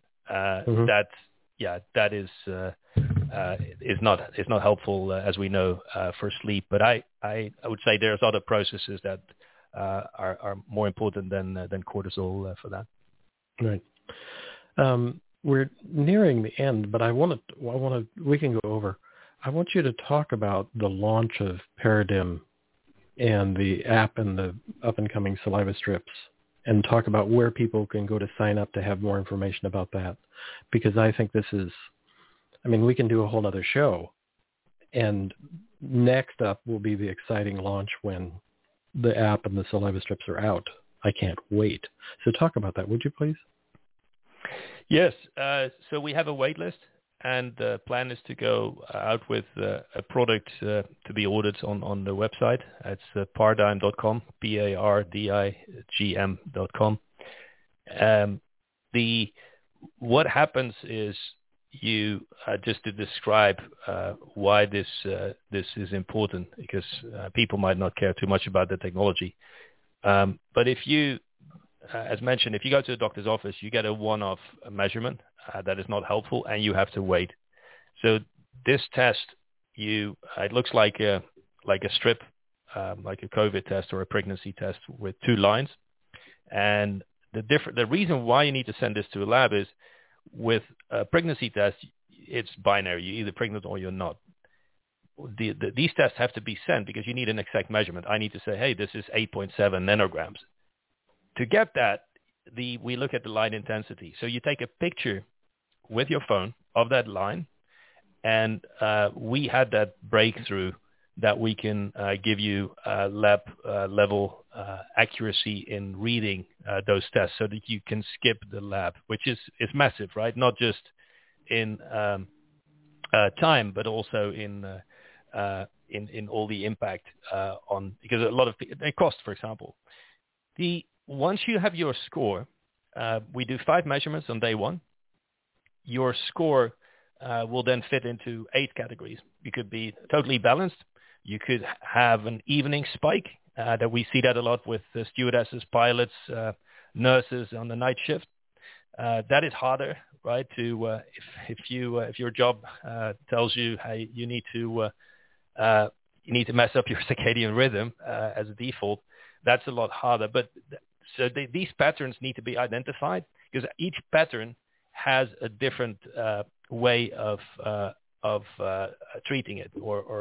That is not helpful, as we know, for sleep. But I would say there's other processes that are more important than cortisol for that. Right. We're nearing the end, but we can go over. I want you to talk about the launch of Paradigm and the app and the up-and-coming saliva strips, and talk about where people can go to sign up to have more information about that. Because I think we can do a whole other show. And next up will be the exciting launch when the app and the saliva strips are out. I can't wait. So talk about that, would you please? Yes. So we have a wait list, and the plan is to go out with a product to be ordered on the website. It's paradigm.com, PARDIGM.com. What happens is you just to describe why this is important, because people might not care too much about the technology. But if you as mentioned, if you go to the doctor's office, you get a one-off measurement that is not helpful, and you have to wait. So this test, it looks like a strip, like a COVID test or a pregnancy test with two lines. And the reason why you need to send this to a lab is with a pregnancy test, it's binary. You're either pregnant or you're not. These tests have to be sent because you need an exact measurement. I need to say, hey, this is 8.7 nanograms. To get that, we look at the line intensity. So you take a picture with your phone of that line, and we had that breakthrough that we can give you lab level accuracy in reading those tests, so that you can skip the lab, which is massive, right? Not just in time, but also in all the impact on, because a lot of it cost, for example. Once you have your score, we do 5 measurements on day 1. Your score will then fit into 8 categories. You could be totally balanced. You could have an evening spike that we see that a lot with stewardesses, pilots, nurses on the night shift. That is harder, right? To if your job tells you, hey, you need to you need to mess up your circadian rhythm as a default. That's a lot harder. But these patterns need to be identified because each pattern has a different way of treating it,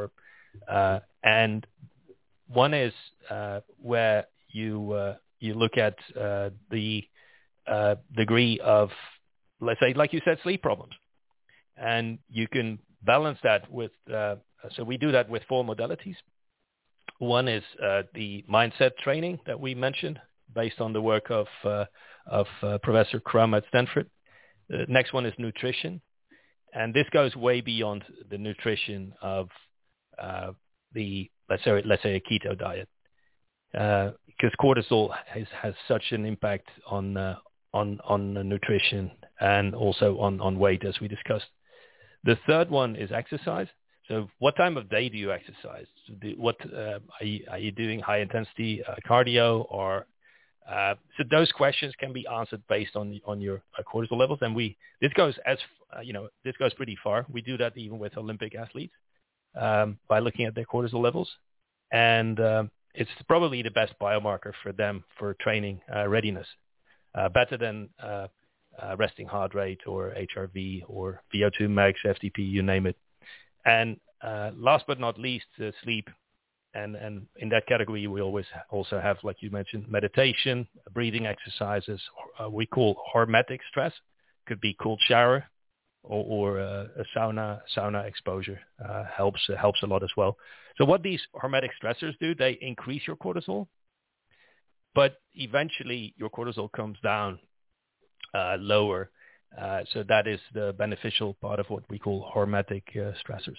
and one is where you look at the degree of, let's say, like you said, sleep problems, and you can balance that with. So we do that with 4 modalities. One is the mindset training that we mentioned, based on the work of Professor Crum at Stanford. The next one is nutrition, and this goes way beyond the nutrition of let's say a keto diet, because cortisol has such an impact on nutrition and also on weight, as we discussed. The third one is exercise. So what time of day do you exercise? Are you doing high intensity cardio, or so those questions can be answered based on your cortisol levels. And this goes pretty far. We do that even with Olympic athletes by looking at their cortisol levels, and it's probably the best biomarker for them for training readiness, better than resting heart rate or HRV or VO2 max, FTP, you name it. And last but not least, sleep. And in that category, we always also have, like you mentioned, meditation, breathing exercises. We call hormetic stress. Could be cold shower or a sauna exposure helps a lot as well. So what these hormetic stressors do, they increase your cortisol, but eventually your cortisol comes down lower. So that is the beneficial part of what we call hormetic stressors.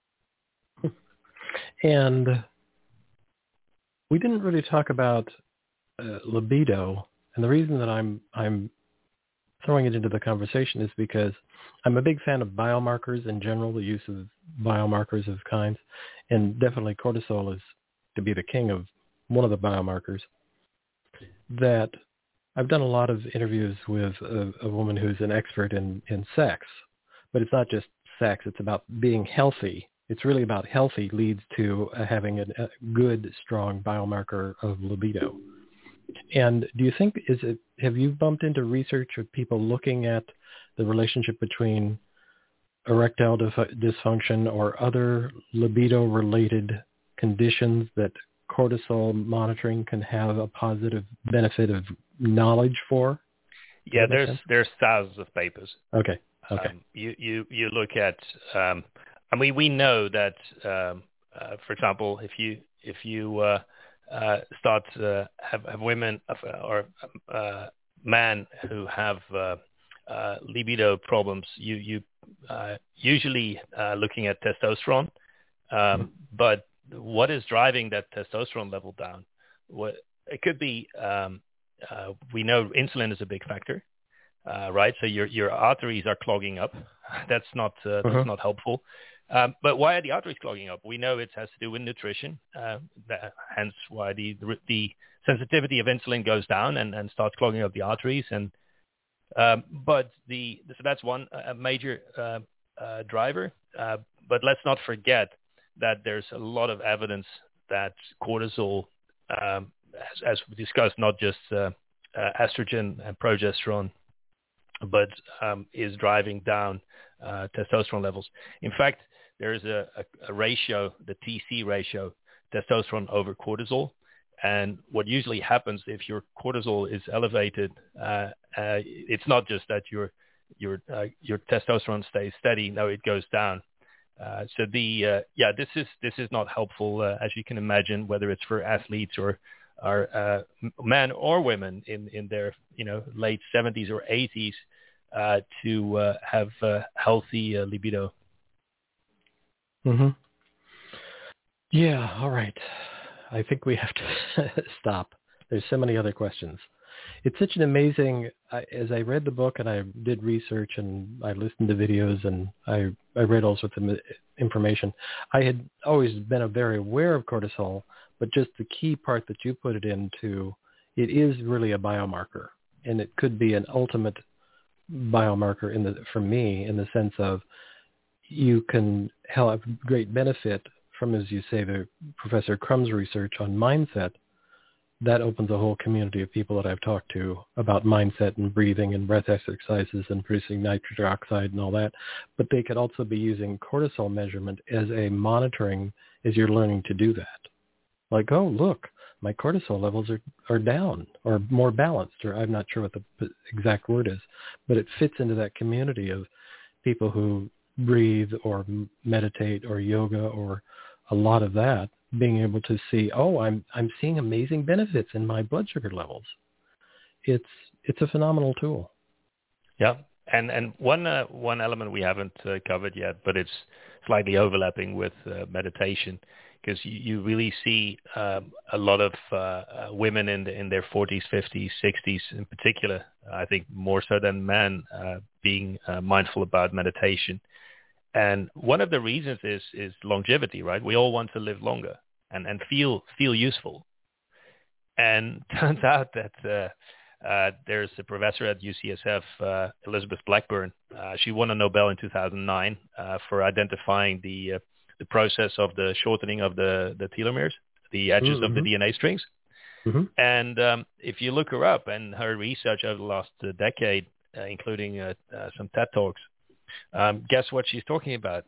And we didn't really talk about libido, and the reason that I'm throwing it into the conversation is because I'm a big fan of biomarkers in general, the use of biomarkers of kinds, and definitely cortisol is to be the king of one of the biomarkers. That I've done a lot of interviews with a woman who's an expert in sex, but it's not just sex, it's about being healthy. It's really about healthy leads to having a good, strong biomarker of libido. And do you think, have you bumped into research of people looking at the relationship between erectile dysfunction or other libido-related conditions that cortisol monitoring can have a positive benefit of knowledge for? Yeah, there's thousands of papers. Okay. You look at, we know that, for example, if you start to have women or men who have libido problems, you usually looking at testosterone, but what is driving that testosterone level down? It could be, we know insulin is a big factor, right? So your arteries are clogging up. That's not helpful. But why are the arteries clogging up? We know it has to do with nutrition, hence why the sensitivity of insulin goes down and starts clogging up the arteries. And so that's one major driver. But let's not forget that there's a lot of evidence that cortisol, as we discussed, not just estrogen and progesterone, but is driving down testosterone levels. In fact, there is a ratio, the TC ratio, testosterone over cortisol. And what usually happens if your cortisol is elevated, it's not just that your testosterone stays steady. No, it goes down. So this is not helpful, as you can imagine, whether it's for athletes or men or women in their late 70s or 80s to have healthy libido. Mm-hmm. Yeah. All right. I think we have to stop. There's so many other questions. It's such an amazing, as I read the book and I did research and I listened to videos and I read all sorts of information, I had always been very aware of cortisol, but just the key part that you put it into, it is really a biomarker, and it could be an ultimate biomarker for me in the sense of you can have great benefit from, as you say, the Professor Crum's research on mindset, that opens a whole community of people that I've talked to about mindset and breathing and breath exercises and producing nitric oxide and all that. But they could also be using cortisol measurement as a monitoring as you're learning to do that. Like, oh, look, my cortisol levels are down or more balanced, or I'm not sure what the exact word is, but it fits into that community of people who breathe or meditate or yoga or a lot of that, being able to see, oh, I'm seeing amazing benefits in my blood sugar levels. It's a phenomenal tool. Yeah, and one element we haven't covered yet, but it's slightly overlapping with meditation, because you really see a lot of women in their 40s, 50s, 60s in particular, I think more so than men, being mindful about meditation. And one of the reasons is longevity, right? We all want to live longer and feel useful. And turns out that there's a professor at UCSF, Elizabeth Blackburn. She won a Nobel in 2009 for identifying the process of the shortening of the telomeres, the edges of the DNA strings. Mm-hmm. And if you look her up and her research over the last decade, including some TED Talks, guess what she's talking about?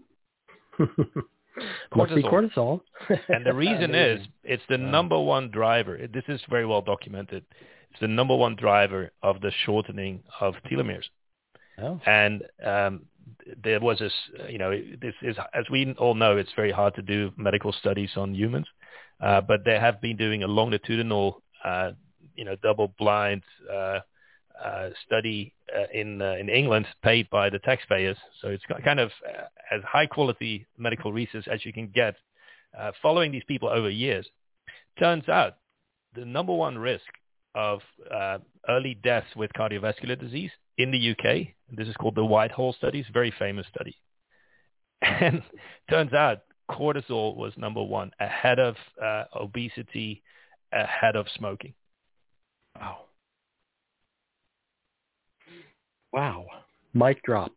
Cortisol. And the reason is it's the number one driver. This is very well documented. It's the number one driver of the shortening of telomeres. Oh. And there was this, this is, as we all know, it's very hard to do medical studies on humans, but they have been doing a longitudinal, double-blind study in England, paid by the taxpayers. So it's kind of as high-quality medical research as you can get, following these people over years. Turns out the number one risk of early deaths with cardiovascular disease in the UK, this is called the Whitehall study, it's a very famous study. And turns out cortisol was number one, ahead of obesity, ahead of smoking. Wow. Mic drop.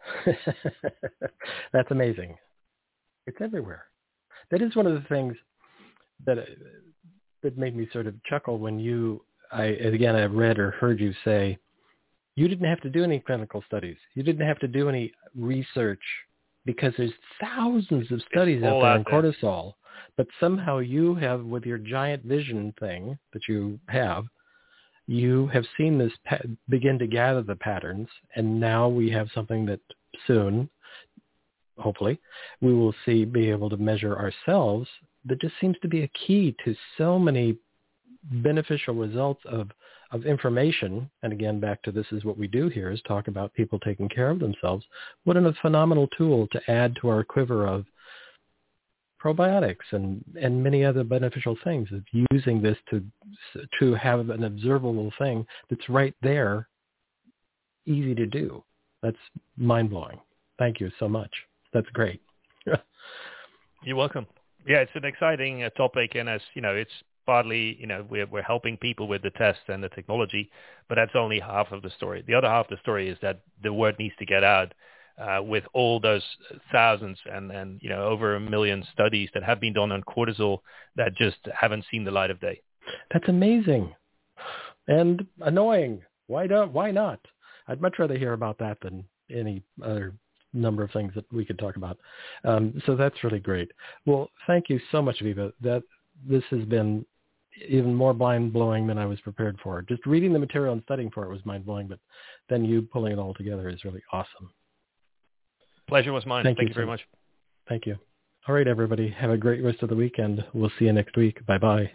That's amazing. It's everywhere. That is one of the things that made me sort of chuckle when I read or heard you say, you didn't have to do any clinical studies. You didn't have to do any research because there's thousands of studies out there on cortisol. But somehow you have, with your giant vision thing that you have seen this begin to gather the patterns, and now we have something that soon, hopefully, we will be able to measure ourselves. That just seems to be a key to so many beneficial results of information. And again, back to this is what we do here, is talk about people taking care of themselves. What a phenomenal tool to add to our quiver of probiotics and many other beneficial things, of using this to have an observable thing that's right there, easy to do. That's mind-blowing. Thank you so much. That's great. You're welcome. Yeah, it's an exciting topic, and as you know, it's partly, we're helping people with the test and the technology, but that's only half of the story. The other half of the story is that the word needs to get out. With all those thousands and over 1 million studies that have been done on cortisol that just haven't seen the light of day. That's amazing and annoying. Why not? I'd much rather hear about that than any other number of things that we could talk about. So that's really great. Well, thank you so much, Viva. This has been even more mind-blowing than I was prepared for. Just reading the material and studying for it was mind-blowing, but then you pulling it all together is really awesome. Pleasure was mine. Thank you very much. Thank you. All right, everybody. Have a great rest of the weekend. We'll see you next week. Bye-bye.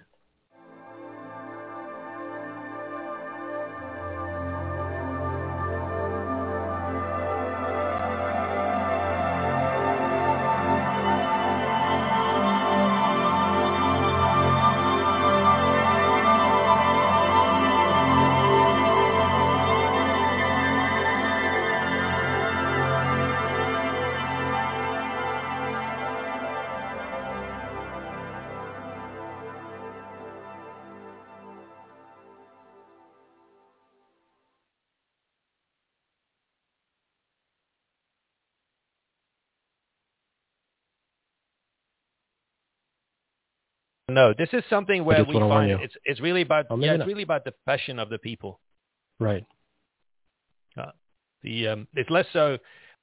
No, this is something where we find it's really about it's really about the passion of the people. Right. It's less so